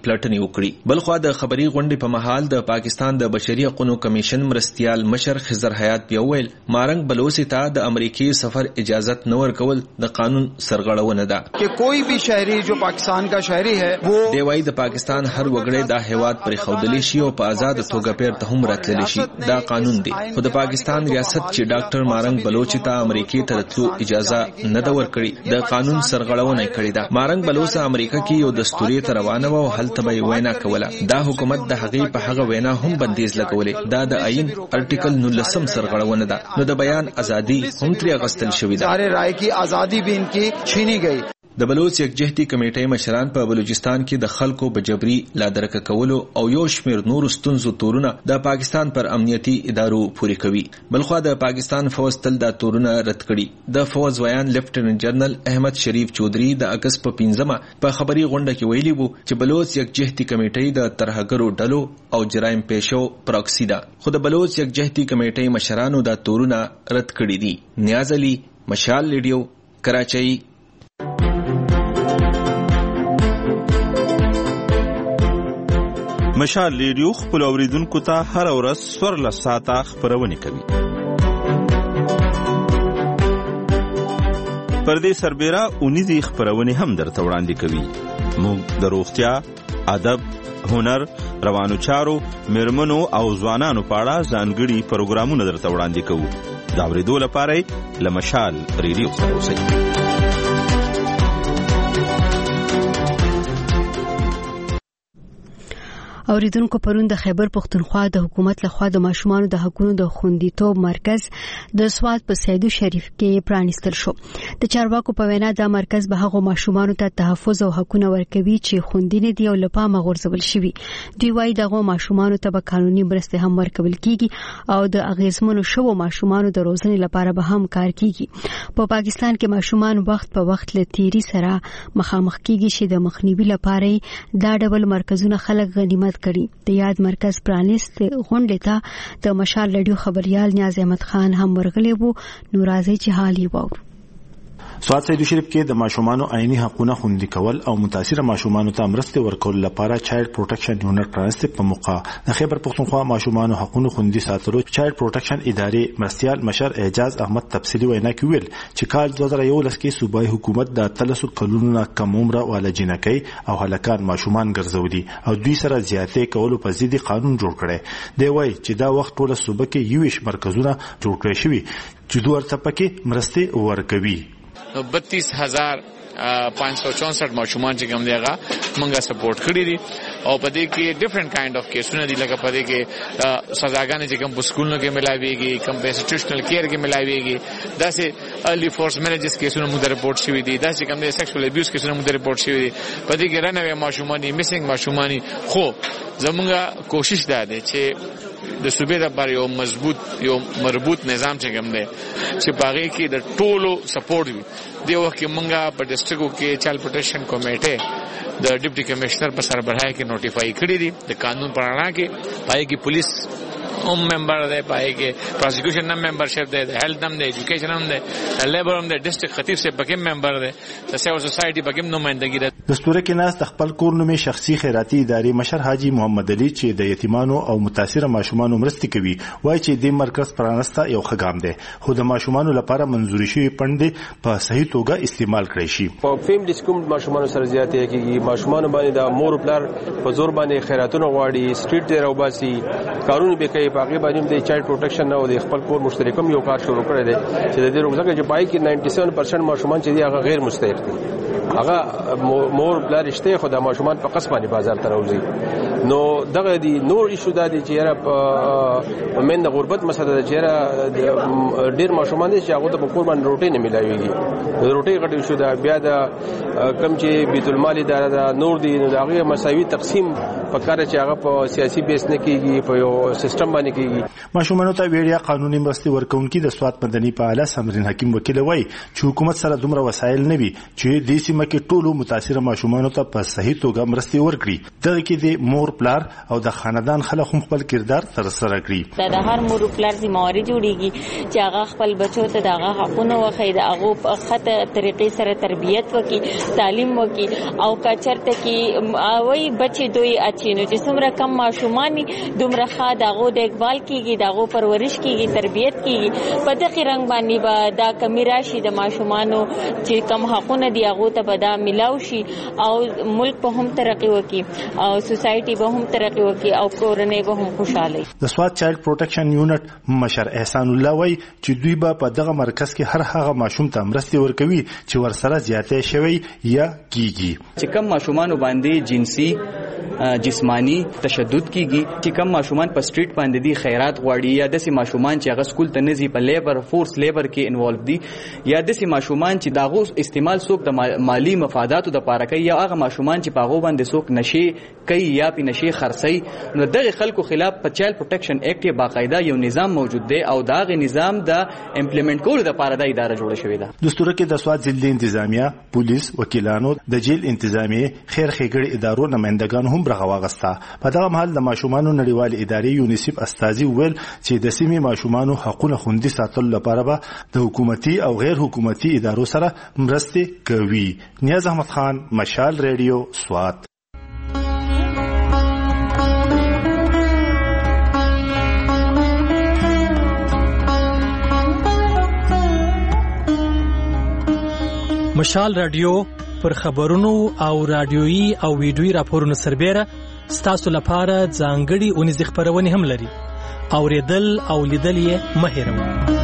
پلټنې وکړي. بلخوا د خبري غونډې په مهال د پاکستان د بشري حقوقو کمیشن مرستيال مشر خضر حیات بیا ویل مارنګ بلوچ ته د امریکای سفر اجازت نه ورکول د قانون سرغړونه ده چې کوئی بھی شهري جو پاکستان کا شهري ہے وہ دی وايي د پاکستان هر وګړی د هیواد پر خودلی شي او په آزاد توګه پیر ته هم راتللی شي. دا قانون دی. خو د پاکستان ریاست چې ډاکټر مارنګ بلوچ ته امریکای ته راتلو اجازه نه ده ورکړي د قانون سرغړونه کړې ده. مارنګ بلوچ امریکا کې یو دستوري ته روانه و او هلته به وینا کوله. دا حکومت د هغې په هغه وینا هم بندیز لګولې. دا د آئین ارټیکل نولسم سرغړونه ده. نو د بیان ازادي هم ترې اغوستل شوې ده. سارے رائے کی آزادی بھی ان کی چھینی گئی. د بلوچ یکجهتي کمیټې مشران په بلوچستان کې د خلکو بجبري لادرک کولو او یو شمیر نور ستونزو تورونه د پاکستان پر امنیتي ادارو پوري کوي. بلخوا د پاکستان فوج تل دا تورونه رد کړي. د فوج ویان لیفټننټ جنرال احمد شریف چودھری د اگست په پنځمه په خبري غونډه کې ویلي وو چې بلوچ یکجهتي کمیټې د ترهګرو ډلو او جرایم پیشو پراکسی ده. خو د بلوچ یکجهتي کمیټې مشرانو دا تورونه رد کړي دي. نیاز علي، مشال ریډیو، کراچۍ. مشال ریډیو خپل اوریدونکو ته هر ورځ څوارلس ساعته خبرونه کوي. پر دې سربېره اونیزي خبرونه هم درته وړاندې کوي. موږ د روغتیا، ادب، هنر، روانو چارو، میرمنو او ځوانانو په اړه ځانګړي پروګرامونه درته وړاندې کوو. دا اورېدو لپاره له مشال ریډیو سره اوسئ. اوریدونکو پرون د خیبر پختونخوا د حکومت لخوا د ماشومانو د حقوقو د خوندیتوب مرکز د سواد په سیدو شریف کې پرانیستل شو. د چارواکو په وینا دا مرکز به هغه ماشومانو ته تحفظ او حقوقونه ورکوي چې خوندینه دي او لپاره غورځول شوي. دوی وايي دغه ماشومانو ته به قانوني مرستې هم ورکول کیږي او د اغیزمنو شوو ماشومانو د روزنې لپاره به هم کار کیږي. په پاکستان کې ماشومان وخت په وخت له تیری سره مخامخ کیږي چې د مخنیوي لپاره دا ډول مرکزونه خلک غنیمت کړي. د یاد مرکز پرانیست غونډې ته د مشال ریډیو خبريال نیاز احمد خان هم ورغلی وو. نو راځي چې حال یې وو. سواد سیدو شریف کې د ماشومانو عیني حقوقونه خوندي کول او متاثره ماشومانو ته مرستې ورکول لپاره چایلډ پروټیکشن یونټ پرانیست په موقع د خیبر پختونخوا ماشومانو حقوقو خوندي ساتلو چایلډ پروټیکشن ادارې مرستيال مشر اعجاز احمد تفصیلی وینا کې ویل چې کال دوه زره یولس کې صوبایي حکومت د تلسو قانونونه کم عمره والا جنکۍ او هلکان ماشومان ګرځولي او دوی سره زیاتې کولو په ضد قانون جوړ کړي. دی وایي چې دا وخت ټول صوبه کې یوش مرکزونه جوړ کړي شوي چې دوه ورته پکې مرستې ورکوي. بتیس ہزار پانچ سو چونسٹھ ماشومان چې کوم دیغه مونږه سپورټ کړی دي او په دې کې ډیفرنٹ کایند اف کیسونه دي لکه په دې کې سزاګانې چې کوم په سکولونو کې ملاويږي کمپنسیټیشنل کیر کې ملاويږي داسې ارلی فورس میریجز کیسونه موږ رپورټ شوی دي داسې کوم د سیکشوال ابیوز کیسونه موږ رپورټ شوی دي په دې کې رانوي ماشومان دي میسنګ ماشومان خو زمونږه کوشش ده چې د صوبې لپاره یو مضبوط یو مربوط نظام چې کوم دی چې باغې کې د ټولو سپورټ وي. دی وخت کې مونږه په ډسټرکټو کې چایلډ پروټیکشن کمیټه د ډیپټي کمشنر په سربراهۍ کې نوټیفای کړی دي. د قانون پر اړه کې پای کې پولیس هم ممبر دی، پای کې پروسیکیوشن نم ممبرشپ دی، د هیلث نم دی، ایجوکیشن نم دی، د لیبر هم دی، ډسټرکټ خطیب سے پکې ممبر دی، د سیول سوسایټي پکې نمائندګي ده. دستور کې ناس د خپل کور نومې شخصي خیراتي ادارې مشر حاجی محمد علي چې د یتیمانو او متاثره ماشومانو مرستې کوي وایي چې د مرکز پرانسته یو خګام دی خو د ماشومانو لپاره منځوري شوی پندې په صحیح توګه استعمال کړئ شي. په فیم ډیسکوم ماشومانو سره زیاتې کېږي. ماشومان باندې د مور پلار په زور باندې خیراتونه غواړي، سټریټ دی راوباسي، کارونه به کوي. په هغه باندې د چایلډ پروټیکشن او د خپل کور مشترکم یو کار شروع کړی دی چې د دې روزګه چې پای کې نود پرسنټ ماشومان چې دی هغه غیر مستحق دي. هغه مور پلار شته خو د ماشومان په قسم باندې بازار ته راوځي. نو دغه دی نور ایشو دا دی چې یاره په من د غربت مسله ده چې یاره ډیر ماشومان دي چې هغه د کور باندې روټي نه ملایويږي. د روټي غټ ایشو دا بیا د کم چې بیت المال اداره دا نور دی نو هغه مساوي تقسیم په کار چې هغه په سیاسي بیس نه کیږي، په یو سیستم باندې کیږي. ماشومان ته ویډیا قانوني مرستې ورکونکي د سوات مدني فعال سمرین حکیم وکیل وایي چې حکومت سره دومره وسایل نه وي چې د سیمه کې ټولو متاثر ماشومان ته په صحیح توګه مرستې ورکړي. دغه کې د مور پلار او د خاندان خلک هم خپل کردار تر سره کړي. د هر مور پلار ذمہواری جوړیږي چې هغه خپل بچو ته دغه حقونه وخی د هغه په خطه طریقې سره تربیت وکي تعلیم وکي او کچرته کې وای بچي دوی اچینو چې څومره کم ماشومانی دومره ښه دغه دیکبال کیږي دغه پرورش کیږي تربیت کیږي په دغه رنگ باندې به دا کمی راشي د ماشومانو چې کم حقونه دی هغه ته به دا ملاو شي او ملک په هم ترقی وکي او سوسایټي به هم ترقی وکي او کورنۍ به هم خوشاله. د سوات چایلډ پروټیکشن یونټ مشر احسان الله وای چې دوی به په دغه مرکز کې هر هغه ماشوم ته مرستې ورکوي چې ورسره زیاتې شوی یا کیږي. چې کم ماشومان باندې جنسي جسمانی تشدد کیږي چې کم ماشومان په سټریټ باندې دي خیرات غواړي یا داسې ماشومان چې هغه سکول ته نزي په لیبر فورس لیبر کې انوالو دي یا داسې ماشومان چې داغو استعمال څوک د مالی مفاداتو د پاره کوي یا هغه ماشومان چې په هغه باندې څوک نشي کوي یا په نشي خرڅي. نو دغه خلکو خلاف په چایلډ پروټیکشن ایکټ باقاعده یو نظام موجود دی او داغه نظام د امپلیمنٹ کولو لپاره د اداره جوړه شوې ده. دستور کې د سوات ضلع انتظامیه پولیس وکیلانو د جیل انتظامیه خیر ښېګړې ادارو نمائندگان هم برغه واغسته. په دغه مهال د ماشومانو نړیوال ادارې یونیسف استازي ویل چې د سیمې ماشومانو حقوقو خوندي ساتلو لپاره به د حکومتي او غیر حکومتي ادارو سره مرستې کوي. نیاز احمد خان، مشال ریډیو، سوات. مشال رادیو پر خبرونو او رادیويي او ویډیويي راپورونو سربېره ستاسو لپاره ځانګړي اونیزې خبرونه هم لري. اوریدل او لیدل یې مه هېروئ.